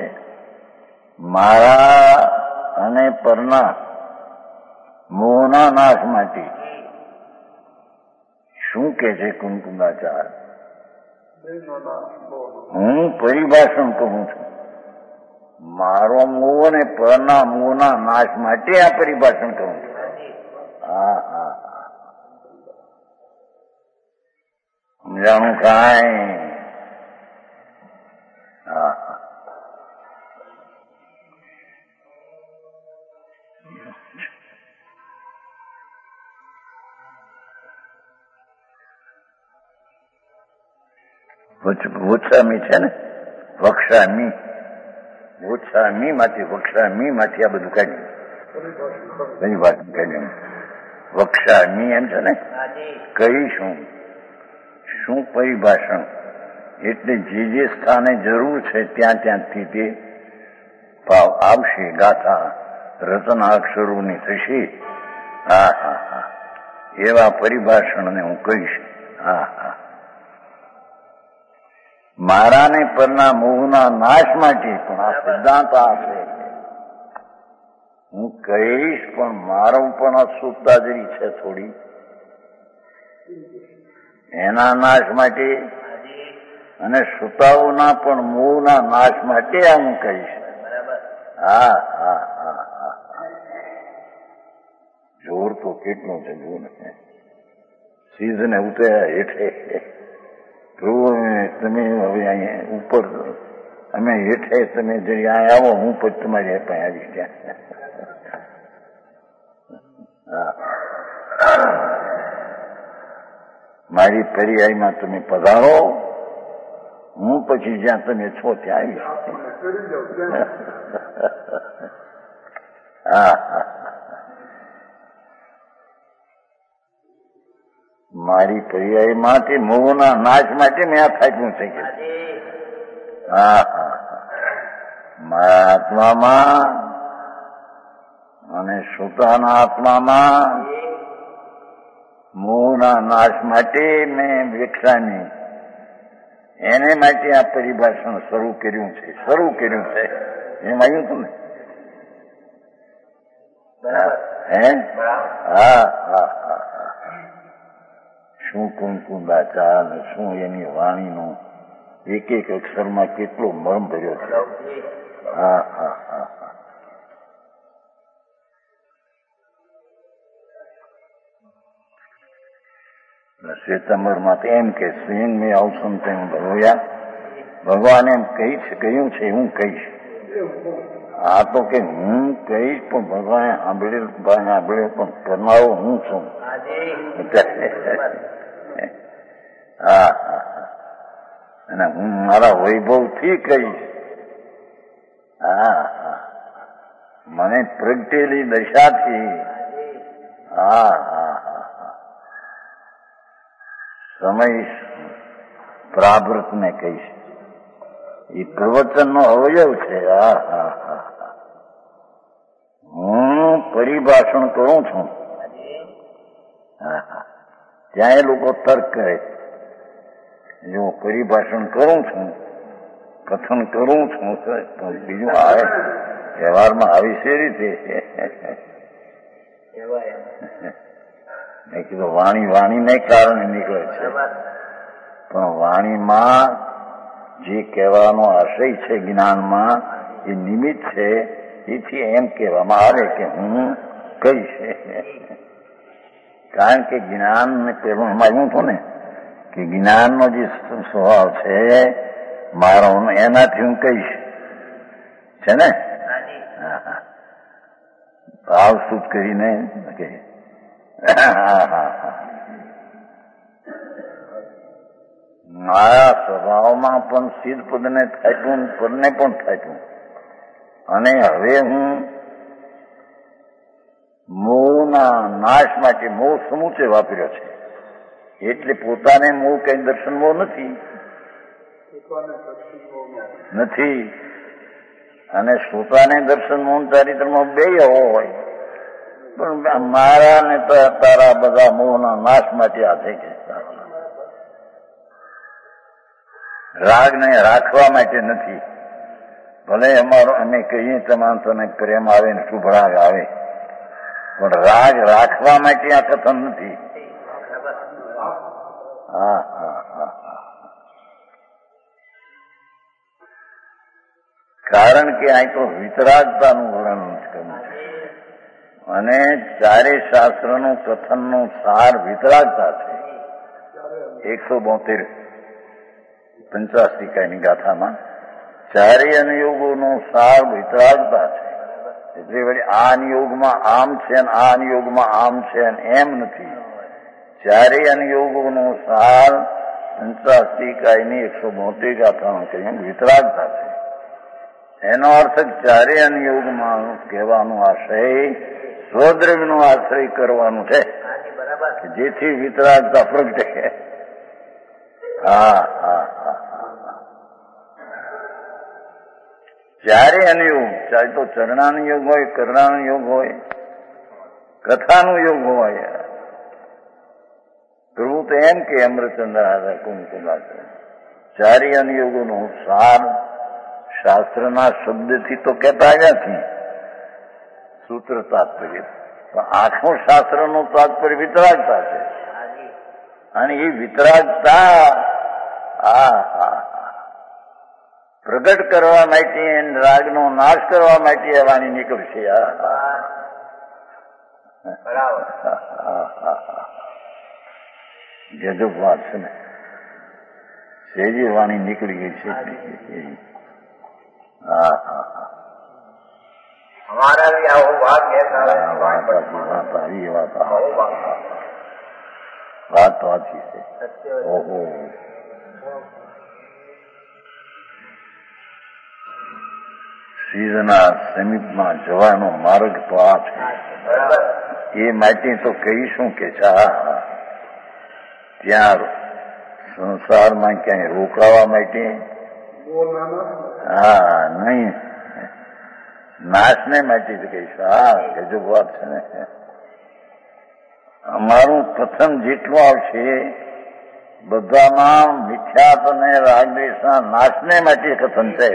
મારા અને પરના મોહના નાશ માટે શું કે છે કુમકુમાચાર? હું પરિભાષણ કહું છું. મારો મોહ અને પરના મોહના નાશ માટે આ પરિભાષણ કહું છું. હા હા સમજાણું કાંઈ? હા વોછામી છે ને, વક્ષામી, વોછામી માંથી વક્ષામી માંથી આ બધું કાઢ્યું, કઈ વાત કાઢ્યું? વક્ષામી એમ છે ને, કહીશું શું પરિભાષણ? એટલે જે સ્થાને જરૂર છે ત્યાંથી તે ભાવ આવશે, ગાથા રચના અક્ષરોની થશે. હા હા હા એવા પરિભાષણને હું કહીશ. હા હા મારાને પરના મોહના નાશ માટે પણ આ સિદ્ધાંત આ છે. હું કહીશ પણ મારો પણ અશુદ્ધાજરી છે થોડી, એના નાશ માટે અને શ્રોતાઓના પણ મોહના નાશ માટે આ હું કહીશ. હા હા હા હા જોર તો કેટલું છે જો ને, સીઝને ઉતર્યા હેઠે. તમે હવે અહીંયા ઉપર, અમે હેઠે, તમે જરી અહીંયા આવો, હું પછી તમારી પાસે આવીશ ત્યાં. મારી પર્યાયમાં તમે પધારો, હું પછી જ્યાં તમે છો ત્યાં આવીશ. હા હા મારી પર્યાય માટે મોહના નાશ માટે મેં આ થાક્યું છે કે. હા હા મારા આત્મામાં અને શ્રોતાના આત્મામાં મોહના નાશ માટે મેં વિક્ષામી, એને માટે આ પરિભાષણ શરૂ કર્યું છે. એમ આવ્યું હતું ને? હે? હા હા હા શું કુમકુંદાચાર ને શું એની વાણીનો એક એક અક્ષરમાં કેટલો મર્મ ભર્યો છે. હા હા હા શ્વેતાંબરમાં એમ કે સ્વેન મેં અવસન તેમ ભરોયા, ભગવાન એમ કહ્યું છે હું કહીશ. આ તો કે હું કહીશ પણ ભગવાને સાંભળે પણ કરનારો હું છું. હા અને હું મારા વૈભવથી કહીશ. હા મને પ્રગટેલી દશાથી. હા હા સમય પ્રાવૃતને કહીશ. એ પ્રવચનનો અવયવ છે. હા હા હા હું પરિભાષણ કરું છું. હા હા ત્યાં એ લોકો તર્ક કરે, જો પરિભાષણ કરું છું, કથન કરું છું, બીજું આવે વ્યવહારમાં આવી છે રીતે. મેં કીધું વાણીને કારણે નીકળે છે, પણ વાણીમાં જે કહેવાનો આશય છે જ્ઞાનમાં, એ નિમિત્ત છે. એથી એમ કહેવામાં આવે કે હું કહીશ. કારણ કે જ્ઞાન ને પેલું માન્યું હતું ને કે જ્ઞાનનો જે સ્વભાવ છે મારો, એનાથી હું કહીશ છે ને. ભાવ શુદ્ધ કરીને મારા સ્વભાવમાં પણ સિદ્ધ પદને થાક્યું, પદને પણ થાક્યું. અને હવે હું મોહના નાશ માટે મોહ સમૂચે વાપર્યો છે. એટલે પોતાને મોહ કઈ દર્શનવો નથી અને શ્રોતાને દર્શનવો ચારિત્રમાં બે હોય. પણ મારા ને તારા બધા મોહના નાશ માટે આ થઈ ગયા. રાગને રાખવા માટે નથી. ભલે અમારો અમે કહીએ તમામ તને પ્રેમ આવે ને શુભ રાગ આવે, પણ રાગ રાખવા માટે આ કથન નથી. હા હા હા હા. કારણ કે અહીં તો વિતરાગતાનું વર્ણન કર્યું છે અને ચારે શાસ્ત્રનું કથનનો સાર વિતરાગતા છે. 172 પંચાસ્તિકાની ગાથામાં ચારેય અનુયોગોનો સાર વિતરાગતા છે. એટલે વળી આ અનુયોગમાં આમ છે અને આ અનુયોગમાં આમ છે અને એમ નથી. ચારેય અનુયોગોનો સાર પંચાસ્તિકાની 172 ગાથામાં કહ્યું વિતરાગતા છે. એનો અર્થ ચારેય અનુયોગમાં કહેવાનો આશય સ્વદ્રવ્યનો આશ્રય કરવાનું છે જેથી વિતરાગતા પ્રગટે. હા હા હા. ચારે અનુયોગ, ચાહે તો ચરણાનુયોગ હોય, કરણાનુયોગ હોય, કથાનુયોગ હોય. પ્રભુ તો એમ કે અમૃતચંદ્ર કુમકુમા ચારે અનુયોગોનો સાર શાસ્ત્રના શબ્દથી તો કહેતા નથી સૂત્ર તાત્પર્ય, પણ આખું શાસ્ત્રનું તાત્પર્ય વિતરાગતા છે. અને એ વિતરાગતા પ્રગટ કરવા માટે રાગનો નાશ કરવા માટે એ વાણી નીકળશે. ગજબ વાત છે ને, સેજી વાણી નીકળી ગઈ છે. હા હા હા. हमारा भी आओ बात है વાત તો આછી છે. ઓહો, સિદ્ધના સમીપમાં જવાનો માર્ગ તો આ છે. એ માટે તો કહીશું કે ત્યાં સંસારમાં ક્યાંય રોકાવા માટે હા નહીં, નાશને માટે જ કહીશું. હા ગજબ વાત છે ને. અમારું કથન જેટલું આવશે બધામાં મિથ્યાત અને રાગદ્વેષના નાશને માટે કથન છે.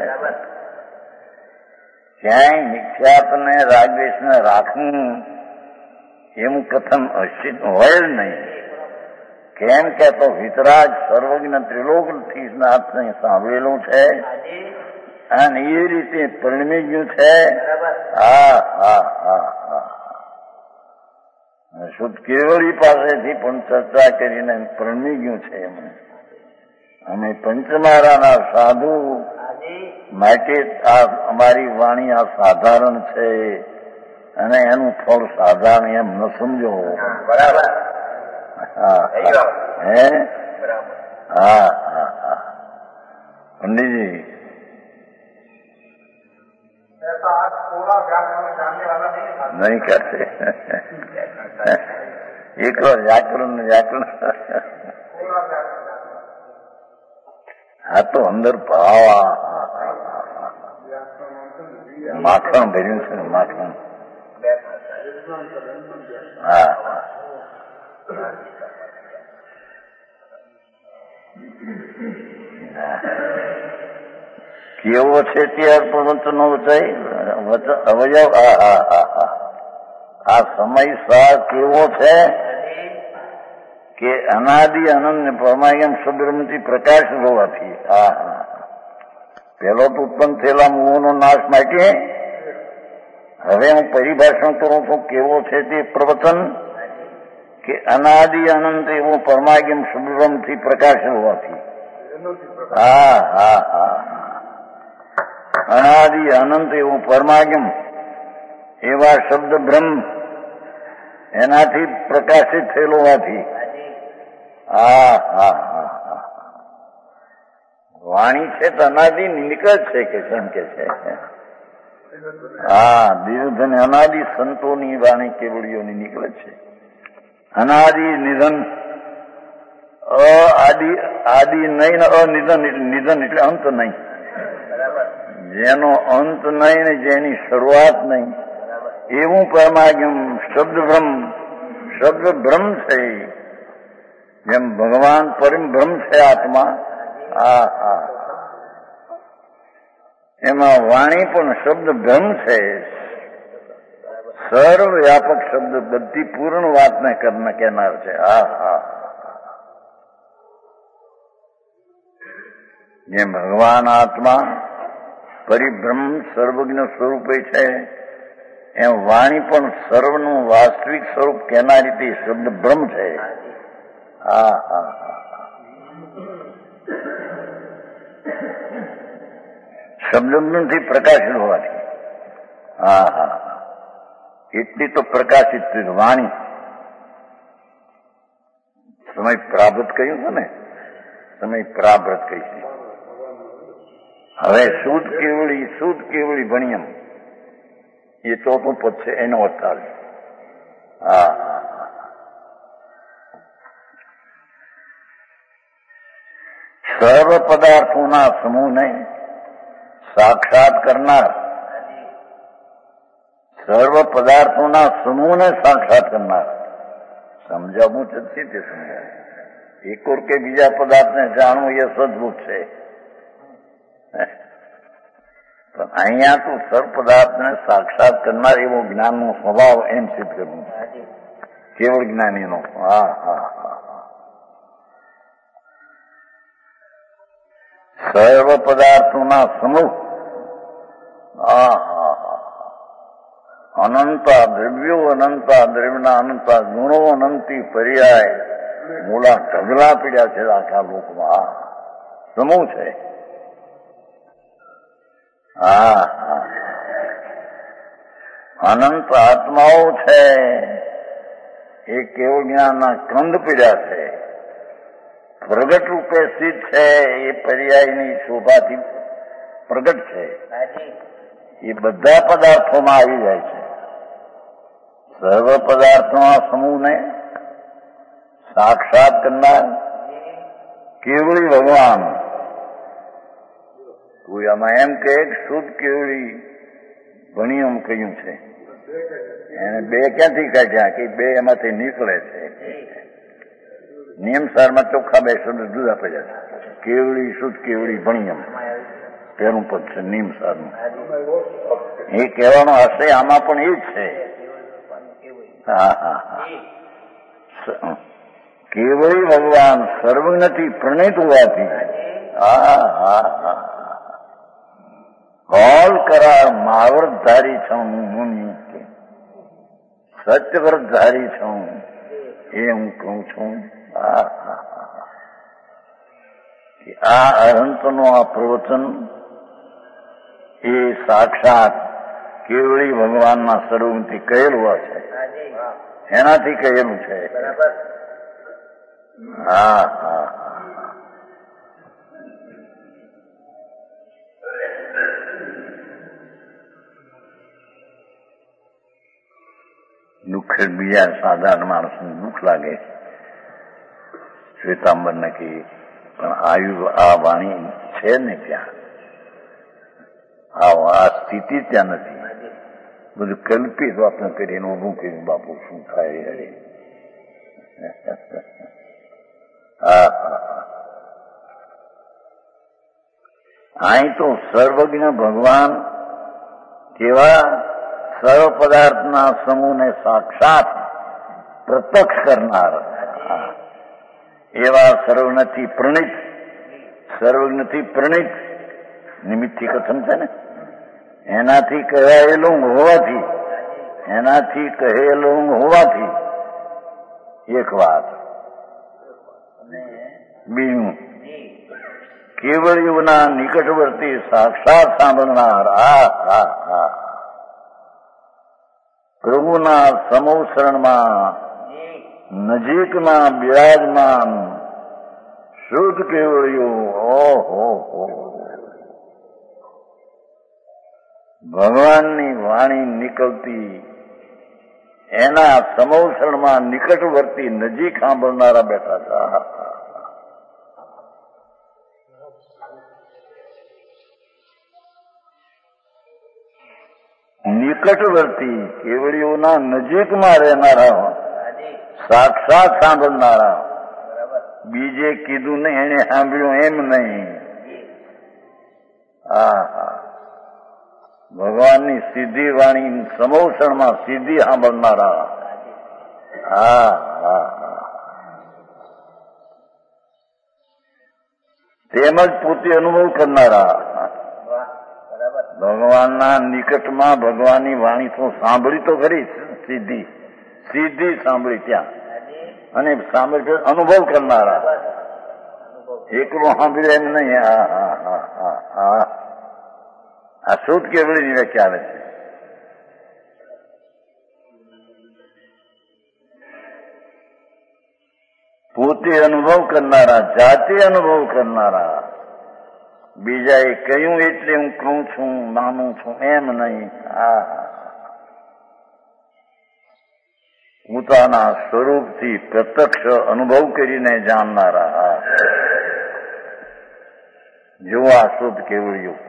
ક્યાંય મિથ્યાત અને રાગદ્વેષને રાખવું એવું કથન હોય જ નહીં. કેમ કે તો વિતરાગ સર્વજ્ઞ ત્રિલોકથી નાથને સાંભળેલું છે અને એ રીતે પરિણમી ગયું છે. હા હા હા હા. શુદ્ધ કેવળી પાસેથી પણ ચર્ચા કરીને પરિણમી ગયું છે. અમે પંચમારાના સાધુ માટે આ અમારી વાણી આ સાધારણ છે અને એનું ફળ સાધારણ એમ ન સમજો. बराबर હે હા હા હા. પંડિતજી નહીં કરશે. એકલો વ્યાકરણ આ તો અંદર ભાવ માખણ ભર્યું છે. માખણ હા હા. કેવો છે ત્યાર પ્રવચનો અવયવ. આ સમય સાર કેવો છે કે અનાદિ અનંત પરમાયમ સબ્રહ્મથી પ્રકાશ હોવાથી. હા હા. પેલો તો ઉત્પન્ન થયેલા મોહનો નાશ માટે હવે હું પરિભાષણ કરું છું. કેવો છે તે પ્રવચન કે અનાદિ અનંત એવો પરમાગમ સબ્રહ્મથી પ્રકાશ હોવાથી. હા હા હા. અનાદિ અનંત એવું પરમાગમ એવા શબ્દ બ્રહ્મ એનાથી પ્રકાશિત થયેલો હોવાથી. હા હા હા હા. વાણી છે તો અનાદિ નીકળ છે કે કેમ કે છે. હા, દીર્ઘ અને અનાદિ સંતોની વાણી કેવડીઓની નીકળે છે. અનાદિ નિધન, આદિ નહીં, અનિધન નિધન એટલે અંત નહીં. જેનો અંત નહીં ને જેની શરૂઆત નહીં એવું પરમાગમ શબ્દ બ્રહ્મ છે. જેમ ભગવાન પરમ બ્રહ્મ છે આત્મા. હા હા. એમાં વાણી પણ શબ્દ બ્રહ્મ છે. સર્વવ્યાપક શબ્દ બધી પૂર્ણ વાતને કહેનાર છે. હા હા. જે ભગવાન આત્મા પરિબ્રહ્મ સર્વજ્ઞ સ્વરૂપે છે, એમ વાણી પણ સર્વનું વાસ્તવિક સ્વરૂપ કહેનારી તે શબ્દ બ્રહ્મ છે. હા હા હા, શબ્દથી પ્રકાશિત હોવાથી. હા હા, એટલી તો પ્રકાશિત વાણી. સમય પ્રાપ્ત કહ્યું છે ને, સમય પ્રાપ્ત કહી છે. હવે શુદ્ધ કેવળી ભણ્યમ એ ચોથું પદ છે, એનો અર્થ. હા હા, સર્વ પદાર્થોના સમૂહને સાક્ષાત કરનાર, સર્વ પદાર્થોના સમૂહને સાક્ષાત કરનાર. સમજાવવું છે તે સમજાય. એક ઓર કે બીજા પદાર્થને જાણવું એ સદભૂત છે, પણ અહીંયા તો સર્વ પદાર્થને સાક્ષાત કરનાર એવો જ્ઞાનનો સ્વભાવ એમ સિદ્ધ કરવું કેવળ જ્ઞાનીનો. હા હા હા, સર્વ પદાર્થોના સમૂહ. હા હા હા, અનંતા દ્રવ્યો, અનંતા દ્રવ્યના અનંતા ગુણો, અનંતી પર્યાય મૂળા ઢગલા પીડ્યા છે આખા લોકમાં. સમૂહ છે. હા હા, અનંત આત્માઓ છે એ કેવળ જ્ઞાનના કંદ પીડ્યા છે. પ્રગટ રૂપે સ્થિત છે એ પર્યાયની શોભાથી પ્રગટ છે. એ બધા પદાર્થોમાં આવી જાય છે. સર્વ પદાર્થોના સમૂહને સાક્ષાત કરનાર કેવળી ભગવાન. કોઈ આમાં એમ કે શુદ્ધ કેવળી ભણી એમ કહ્યું છે, એને બે ક્યાંથી કાઢ્યા કે બે એમાંથી નીકળે છે. નિયમસારમાં ચોખ્ખા બે શબ્દ જુદા પડ્યા છે. કેવળી શુદ્ધ કેવળી ભણી એમ પેલું પદ છે નિયમસારનું. એ કહેવાનો આશય આમાં પણ એ જ છે. હા હા હા, કેવળી ભગવાન સર્વજ્ઞથી પ્રણિત હોવાથી. હા હા હા, હોલ કરાર મહાવ્રતધારી છું મુનિ, સત્યવ્રતધારી છું એ હું કહું છું. આ અનંતનો આ પ્રવચન એ સાક્ષાત કેવળી ભગવાનના સ્વરૂપથી કહેલું હોય છે, એનાથી કહેલું છે. હા હા, દુઃખ બીજા સાધારણ માણસને દુઃખ લાગે, શ્વેતાંબર ને કે પણ આ વાણી છે ને ત્યાં, આ સ્થિતિ ત્યાં નથી. બધું કલ્પિત આપણે કરીને ઉભું કર્યું. બાપુ શું થાય? હા હા, અહીં તો સર્વજ્ઞ ભગવાન કેવા સર્વ પદાર્થના સમૂહને સાક્ષાત પ્રત્યક્ષ કરનાર એવા સર્વજ્ઞથી પ્રણિત, સર્વજ્ઞથી પ્રણિત નિમિત્તથી કથન છે ને, એનાથી કહેલું હોવાથી, એનાથી કહેલું હોવાથી એક વાત. બીજું કેવળીઓના નિકટવર્તી સાક્ષાત સાંભળનાર. આ હા હા, પ્રભુના સમોસરણમાં નજીકમાં બિરાજમાન શુદ્ધ કેવળીઓ. ઓહો, ભગવાનની વાણી નીકળતી એના સમોસરણમાં નિકટવર્તી નજીક સાંભળનારા બેઠા હતા. નિકટવર્તી કેવળીઓના નજીકમાં રહેનારા, સાક્ષાત સાંભળનારા. બીજે કીધું નહીં, એને સાંભળ્યું એમ નહીં. હા હા, ભગવાનની સીધી વાણી સમોસણમાં સીધી સાંભળનારા. હા હા હા, તેમજ પોતે અનુભવ કરનારા. ભગવાનના નિકટમાં ભગવાનની વાણી તો સાંભળી તો ખરી, સીધી સાંભળી ત્યાં, અને સાંભળી અનુભવ કરનારા. એકલું સાંભળે એમ નહીં. આ શુદ્ધ કેવળીની વ્યાખ્યા આવે છે. પોતે અનુભવ કરનારા, જાતે અનુભવ કરનારા. બીજાએ કહ્યું એટલે હું કહું છું, માનું છું એમ નહીં. પોતાના સ્વરૂપથી પ્રત્યક્ષ અનુભવ કરીને જાણનારા. જો આ શુદ્ધ કેવળિયું.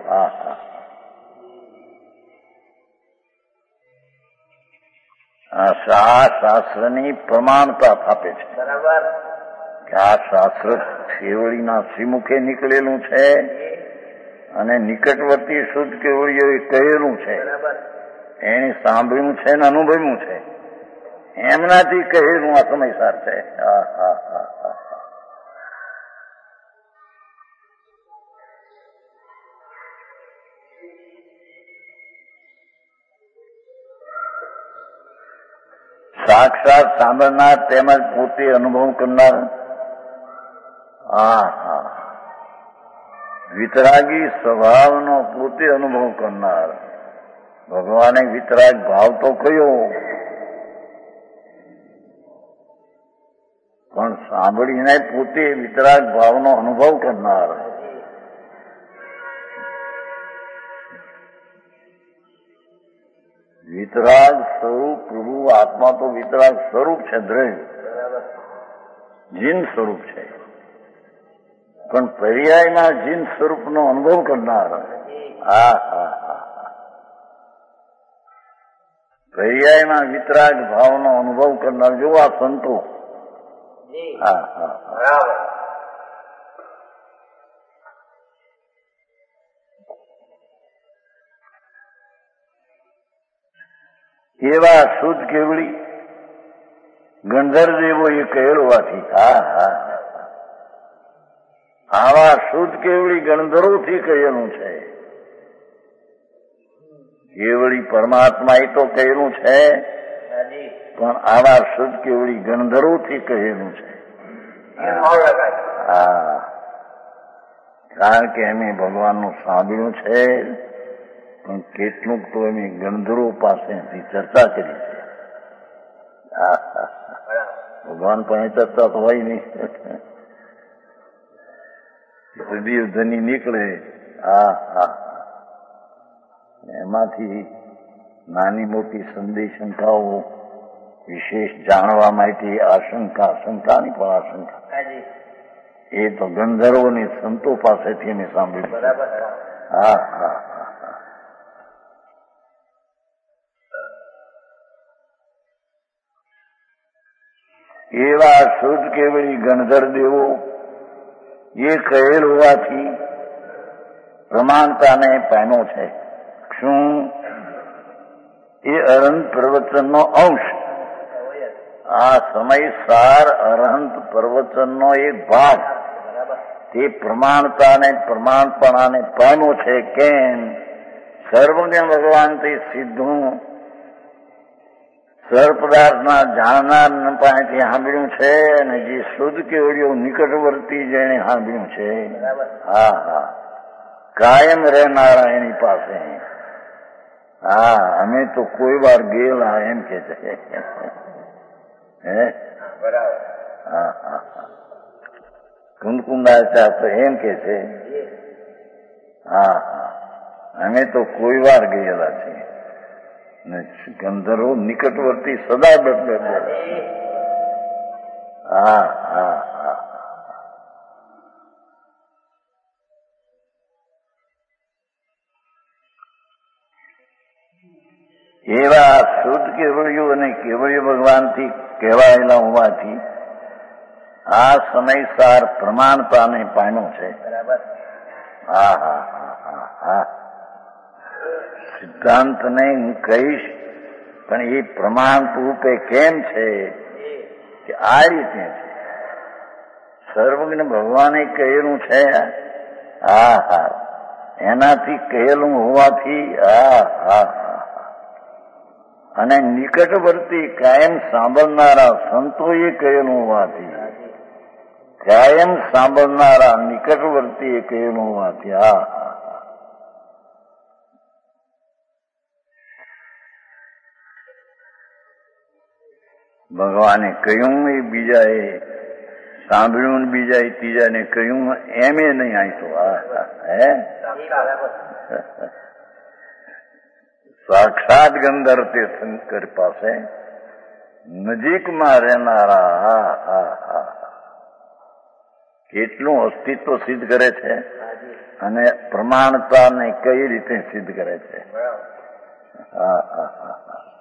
આ શાસ્ત્રની પ્રમાણતા આપે છે કે આ શાસ્ત્ર કેવળીના શ્રીમુખે નીકળેલું છે અને નિકટવર્તી શુદ્ધ કેવળીઓ કહેલું છે, એને સાંભળ્યું છે ને અનુભવ્યું છે, એમનાથી કહેલું આ સમયસાર છે. સાક્ષાત સાંભળનાર તેમજ પોતે અનુભવ કરનાર. વિતરાગી સ્વભાવનો પોતે અનુભવ કરનાર. ભગવાને વિતરાગ ભાવ તો કયો, પણ સાંભળીને પોતે વિતરાગ ભાવનો અનુભવ કરનાર. વિતરાગ સ્વરૂપ પ્રભુ આત્મા તો વિતરાગ સ્વરૂપ છે, દ્રવ્ય જીન સ્વરૂપ છે, પણ પર્યાયમાં જીન સ્વરૂપનો અનુભવ કરનાર. પર્યાયમાં વિતરાગ ભાવનો અનુભવ કરનાર. જો આ સંતો એવા શુદ્ધ કેવળી ગંધર્વદેવો એ કહેલ હોવાથી. આવા શુદ્ધ કેવળી ગણધરોથી કહેલું છે. કેવળી પરમાત્મા એ તો કહેલું છે, પણ આવા શુદ્ધ કેવળી ગણધરોથી કહેલું છે. કારણ કે એમે ભગવાનનું સાંભળ્યું છે, પણ કેટલુંક તો એમ ગણધરો પાસેથી ચર્ચા કરી છે. ભગવાન પાસે ચર્ચા તો હોય નહીં. ધની નીકળે. એમાંથી નાની મોટી સંદેશંકાઓ વિશેષ જાણવા માટે શંકાની પણ આશંકા એ તો ગંધર્વોની સંતો પાસેથી મેં સાંભળ્યું. એવા શુદ્ધ કેવળી ગણધર દેવો એ કહેલ હોવાથી પ્રમાણતાને પામ્યો છે. શું? એ અરહંત પ્રવચનનો અંશ. આ સમયસાર અરહંત પ્રવચનનો એક ભાગ તે પ્રમાણતાને પ્રમાણપણાને પામ્યો છે. કેમ? સર્વજ્ઞ ભગવાનથી સીધું સર્વપદાર્થના જાણનાર પાસેથી સાંભળ્યું છે, અને જે શુદ્ધ કેવળીઓ નિકટવર્તી જેને સાંભળ્યું છે, કાયમ રહેનારા એની પાસે. અમે તો કોઈ વાર ગયેલા એમ કે છે. કુંદકુંદાચાર્ય તો એમ કે છે, અમે તો કોઈ વાર ગયેલા છીએ. ગંધર્વો નિકટવર્તી સદા બદલે. એવા શુદ્ધ કેવળીઓ અને કેવળીઓ ભગવાનથી કહેવાયેલા હોવાથી આ સમયસાર પ્રમાણતાને પામ્યો છે. સિદ્ધાંતને હું કહીશ, પણ એ પ્રમાણ રૂપે કેમ છે કે આ રીતે છે. સર્વજ્ઞ ભગવાને કહેલું છે હા હા એનાથી કહેલું હોવાથી હા હા અને નિકટવર્તી કાયમ સાંભળનારા સંતોએ કહેલું હોવાથી કાયમ સાંભળનારા નિકટવર્તીએ કહેલું હોવાથી હા ભગવાને કહ્યું એ બીજાએ સાંભળ્યું ને બીજાએ ત્રીજાને કહ્યું એમ એ નહીં આયતો હે સાક્ષાત ગંધર્વ તીર્થંકર પાસે નજીકમાં રહેનારા હા હા હા કેટલું અસ્તિત્વ સિદ્ધ કરે છે અને પ્રમાણતાને કઈ રીતે સિદ્ધ કરે છે હા હા હા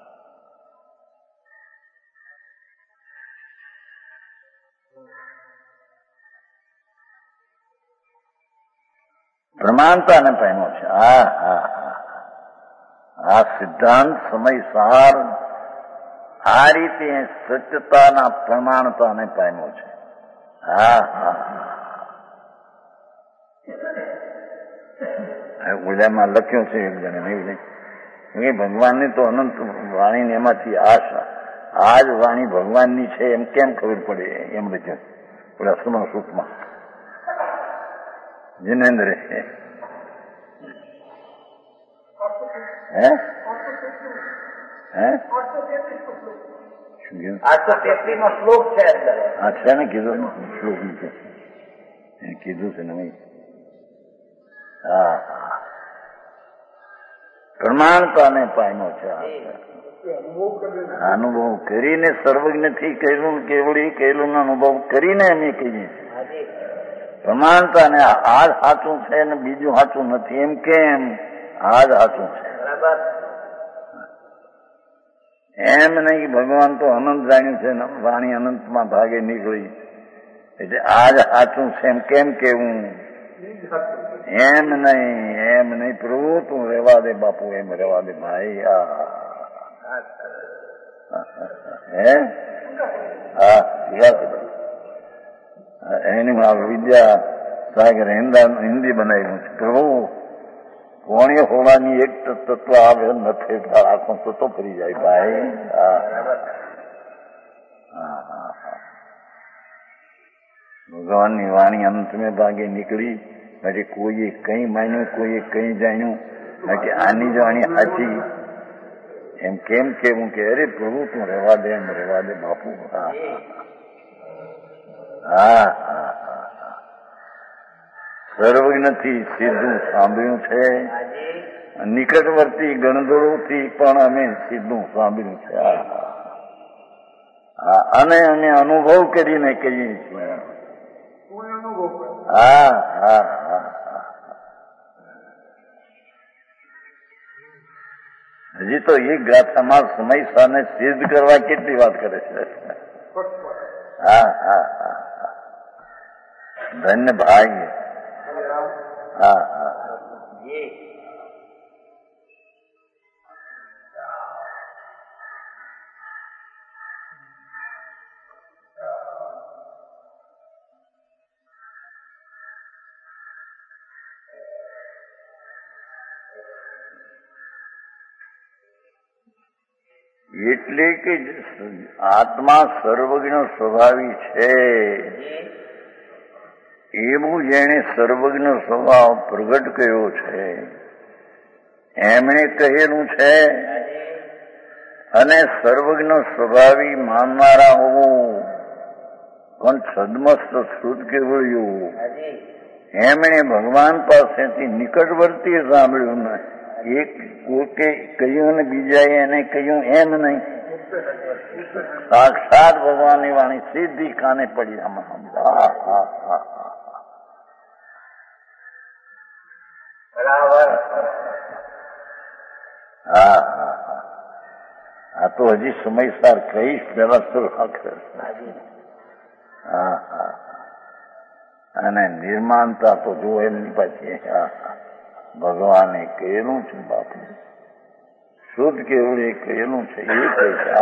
પ્રમાણતાને પામ્યો છે હા હા હા આ સિદ્ધાંત સમયસાર આ રીતે સત્યતાના પ્રમાણતાને પામ્યો છે હા હા ઓલામાં લખ્યું છે એક જણે નહીં એ ભગવાનની તો અનંત વાણીને એમાંથી આશા આ જ વાણી ભગવાનની છે એમ કેમ ખબર પડે એમ લખ્યું ઓલા સુમન સૂકમાં जिनेन्द्र है 833 નો શ્લોક છે અંદર હા છે ને કીધું શ્લોક કીધું છે ને હા પ્રમાણતાને પામ્યો છે અનુભવ કરીને સર્વજ્ઞથી કહેલું કેવડી કહેલું અનુભવ કરીને અમે કહીએ છીએ પ્રમાણતા ને આ જ સાચું છે ને બીજું સાચું નથી એમ કેમ આ જ સાચું છે એમ નહીં ભગવાન તો અનંત જાણ્યું છે ને વાણી અનંતમાં ભાગે નીકળી એટલે આ જ સાચું છે એમ કેમ કેવું એમ નહીં પ્રભુ તું રહેવા દે બાપુ એમ રહેવા દે ભાઈ હે હા એની વિદ્યા સાગર હિન્દી બનાવ્યું છે પ્રભુ કોણીય હોવાની એક તત્વ આવે નથી આખો તત્વ ફરી જાય ભાઈ ભગવાનની વાણી અંત મેં ભાગે નીકળી પછી કોઈએ કઈ માન્યું કોઈએ કઈ જાણ્યું કે આની જ વાણી સાચી એમ કેમ કેવું કે અરે પ્રભુ તું રહેવા દે એમ રહેવા દે બાપુ હા હા હા સર્વજ્ઞથી સીધું સાંભળ્યું છે નિકટવર્તી ગણધરોથી પણ અમે સીધું સાંભળ્યું છે અને અમે અનુભવ કરીને કહીએ છીએ હા હા હા હજી તો એક ગાથામાં સમય સામે સિદ્ધ કરવા કેટલી વાત કરે છે હા હા હા ધન્ય ભાઈ હા હા એટલે કે આત્મા સર્વજ્ઞ સ્વભાવી છે એવું જેણે સર્વજ્ઞ સ્વભાવ પ્રગટ કર્યો છે એમણે કહેલું છે અને સર્વજ્ઞ સ્વભાવી માનનારા હોવું પણ સદમસ્ત શ્રુત કેવળ્યું એમણે ભગવાન પાસેથી નિકટવર્તી સાંભળ્યું ને એક કોકે કહ્યું ને બીજાએ એને કહ્યું એમ નહીં સાક્ષાત ભગવાનની વાણી સીધી કાને પડી આમાં બરાબર હા હા હા આ તો હજી સમયસર કહીશ પેલા તો હા હા અને નિર્માણતા તો જો એમની પાછી ભગવાને કહેલું છે બાપુ શુદ્ધ કેવું એ કહેલું છે એ કહે છે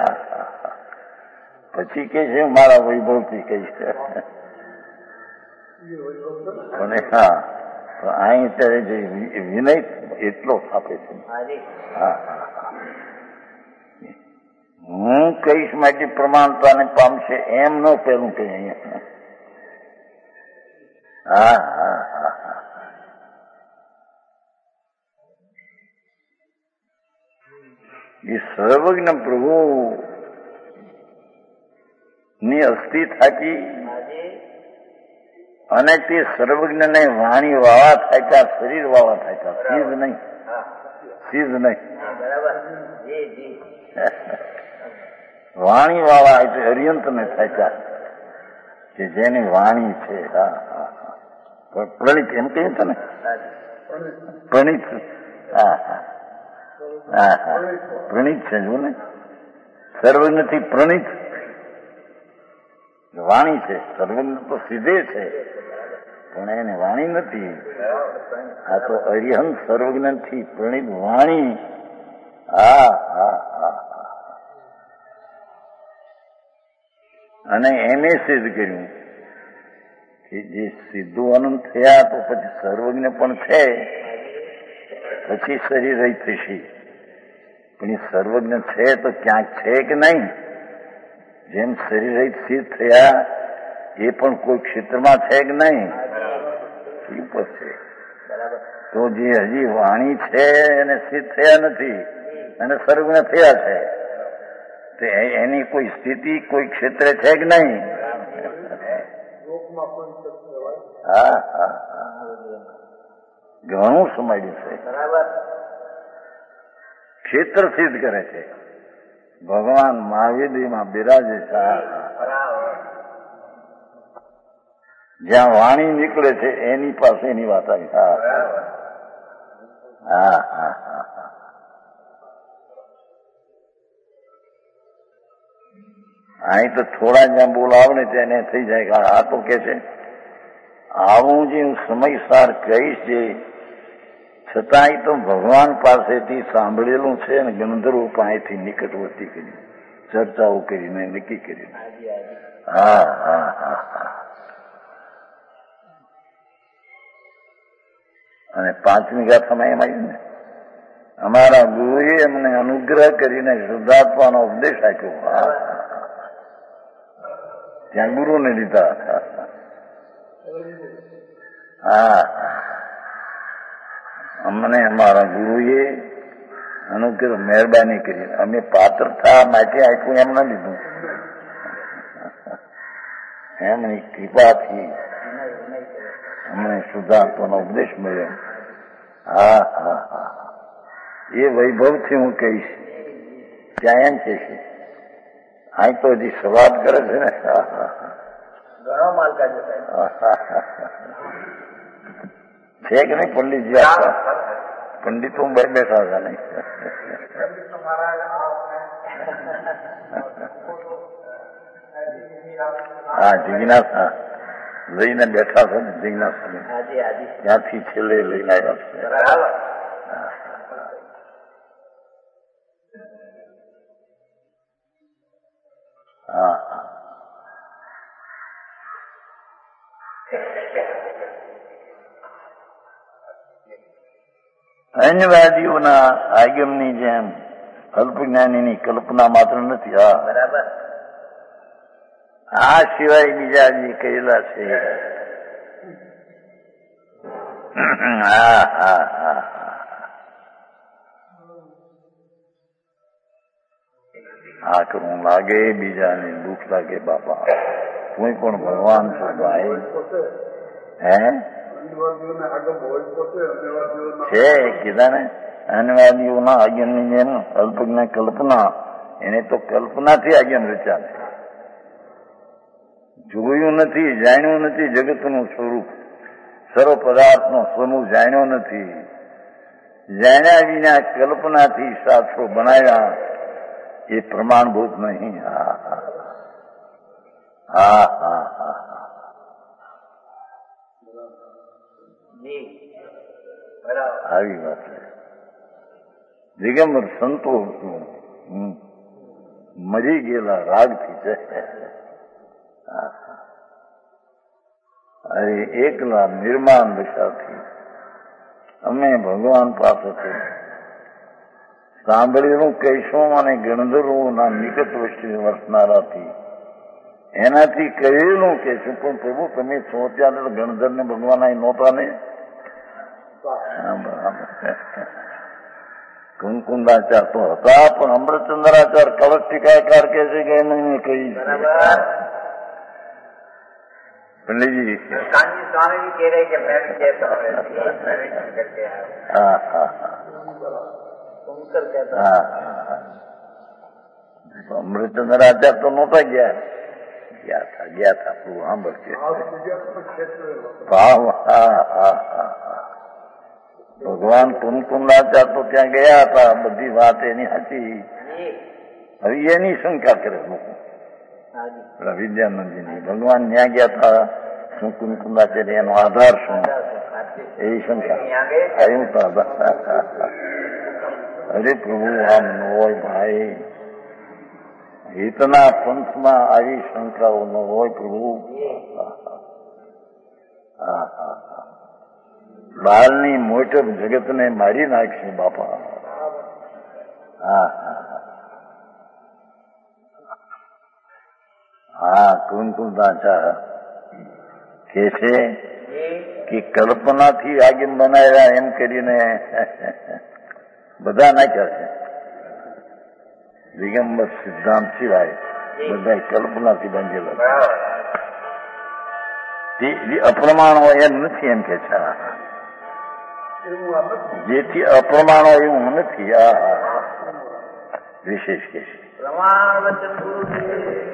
પછી કે છે મારા વૈભવથી કહીશ અને હા તો અહીં ત્યારે જે વિનય એટલો સ્થાપે છે. હા હા હા, હું કહીશ માટે પ્રમાણતાને પામશે એમ ન પેલું કે અહીંયા. હા હા હા હા, એ સર્વજ્ઞ પ્રભુ ની અસ્થિ થાકી અને તે સર્વજ્ઞ ને વાણી વાળા થાય, શરીર વાળા થાય, સીધ નહીં, સીધ નહીં, વાણી વાળા એટલે અરિયંત ને થાય કે જેની વાણી છે. હા હા હા, પ્રણિત એમ કહ્યું છે ને, પ્રણિત. હા હા હા હા, પ્રણિત છે જો ને, સર્વજ્ઞ થી પ્રણિત વાણી છે. સર્વજ્ઞ તો સીધે છે પણ એને વાણી નથી. આ તો અરિહંત સર્વજ્ઞ થી પ્રણિત વાણી. હા હા હા, અને એને સિદ્ધ કર્યું કે જે સિદ્ધો અનંત થયા તો પછી સર્વજ્ઞ પણ છે, પછી શરીર રહી થશે. પણ એ સર્વજ્ઞ છે તો ક્યાંક છે કે નહીં? જેમ શરીર રહિત સિદ્ધ થયા એ પણ કોઈ ક્ષેત્રમાં છે કે નહીં? ઉપર છે. તો જે હજી વાણી છે એને સિદ્ધ થયા નથી અને સર્વજ્ઞ થયા છે, તો એની કોઈ સ્થિતિ કોઈ ક્ષેત્રે છે કે નહીં? હા હા હા, ઘણું સમજ્યું છે. ક્ષેત્ર સિદ્ધ કરે છે. ભગવાન મહાવીરમાં બિરાજે છે. જ્યાં વાણી નીકળે છે એની પાસે એની વાત આવી. હા હા હા હા, અહીં તો થોડા જ્યાં બોલ આવડે તેને થઈ જાય કે આ તો કે છે આવું જે હું સમયસાર કહીશ, જે છતાંય તો ભગવાન પાસેથી સાંભળેલું છે ને ગંધર્વો પાસેથી નિકટવર્તી કરી ચર્ચાઓ કરીને નક્કી કરી. હા હા હા હા, અને પાંચમી ગાથામાં એમ આવ્યું ને, અમારા ગુરુએ અમને અનુગ્રહ કરીને શુદ્ધાત્માનો ઉપદેશ આપ્યો. હા, ત્યાં ગુરુને લીધા. હા, અમને અમારા ગુરુએ અનુગ્રહ મહેરબાની કરી, અમે પાત્ર થવા માટે આપ્યું એમ ન લીધું, એમની કૃપાથી અમને શુદ્ધાત્માનો ઉપદેશ મળ્યો. હા હા હા, એ વૈભવથી હું કહીશ. ત્યાં એમ છે અહીં તો હજી શરૂઆત કરે છે ને. ઘણો માલ કાઢ્યો છે કે નહીં પંડિતજી? પંડિતો બેઠા હતા નહીં. હા, જિજ્ઞાસ લઈને બેઠા છે ને, જિજ્ઞાસ ત્યાંથી છેલ્લે લઈને આવ્યા છે. હા હા, અન્યવાદીઓના આગમની જેમ અલ્પજ્ઞાનીની કલ્પના માત્ર નથી. હા બરાબર, આ સિવાય બીજા જે કહેલા છે. હા હા હા, આકરું લાગે, બીજાને દુઃખ લાગે. બાપા કોઈ પણ ભગવાન છો ભાઈ. હે છે કીધા ને, અન્યવાદીઓના આજ્ઞાની જેમ અલ્પજ્ઞાન કલ્પના. એને તો કલ્પનાથી આજ્ઞાન રચ્યા છે. જોયું નથી, જાણ્યું નથી જગતનું સ્વરૂપ, સર્વ પદાર્થનો સમૂહ જાણ્યો નથી. જાણ્યા વિના કલ્પનાથી શાસ્ત્રો બનાવ્યા એ પ્રમાણભૂત નહીં. હા હા હા હા હા, આવી વાત છે. દિગંબર સંતો મરી ગયેલા રાગથી છે. અરે એકલા નિર્માણ દશાથી અમે ભગવાન પાસેથી સાંભળેલું કહીશું અને ગણધર્વોના નિકટ વૃષ્ટિ વરસનારાથી એનાથી કહેલું કે છું, પણ પ્રભુ તમે છો ત્યારે ગણધરને ભગવાન અહીં નહોતા ને. કુંકુંદાચાર તો હતા, પણ અમૃતચંદ્રાચાર કળશ ટીકાકાર કહે છે કે એને કહી पंडित जी कांची स्वामी जी कह रहे कि मैं भी कहता हूँ सुनकर कहता अमृतचंद्राचार्य तो नौता गया था प्रभु हाँ बच्चे भगवान कुंकुंदाचार्य तो ત્યાં ગયા હતા, બધી વાત એની હતી. હવે એની શંકા કરે લોકો વિદ્યાનંદજીની. ભગવાન ન્યા ગયા હતા, શું કુંકુંદાચાર્ય એનો આધાર શું, એવી શંકા. આવ્યું તો અરે પ્રભુ આમ ન હોય ભાઈ, હિતના પંથમાં આવી શંકાઓ ન હોય પ્રભુ. બહારની મોટપ જગતને મારી નાખશે બાપા. હા કુંકુંદાચાર્ય કે છે કે કલ્પનાથી આગળ બનાવ્યા એમ કરીને બધા નાખ્યા છે. દિગંબર સિદ્ધાંત સિવાય બધા કલ્પનાથી બાંધેલા છે. અપ્રમાણ હોય એમ નથી એમ કે છે. જેથી અપ્રમાણ હોય એવું નથી. વિશેષ કે છે प्रमाण वचन गुरु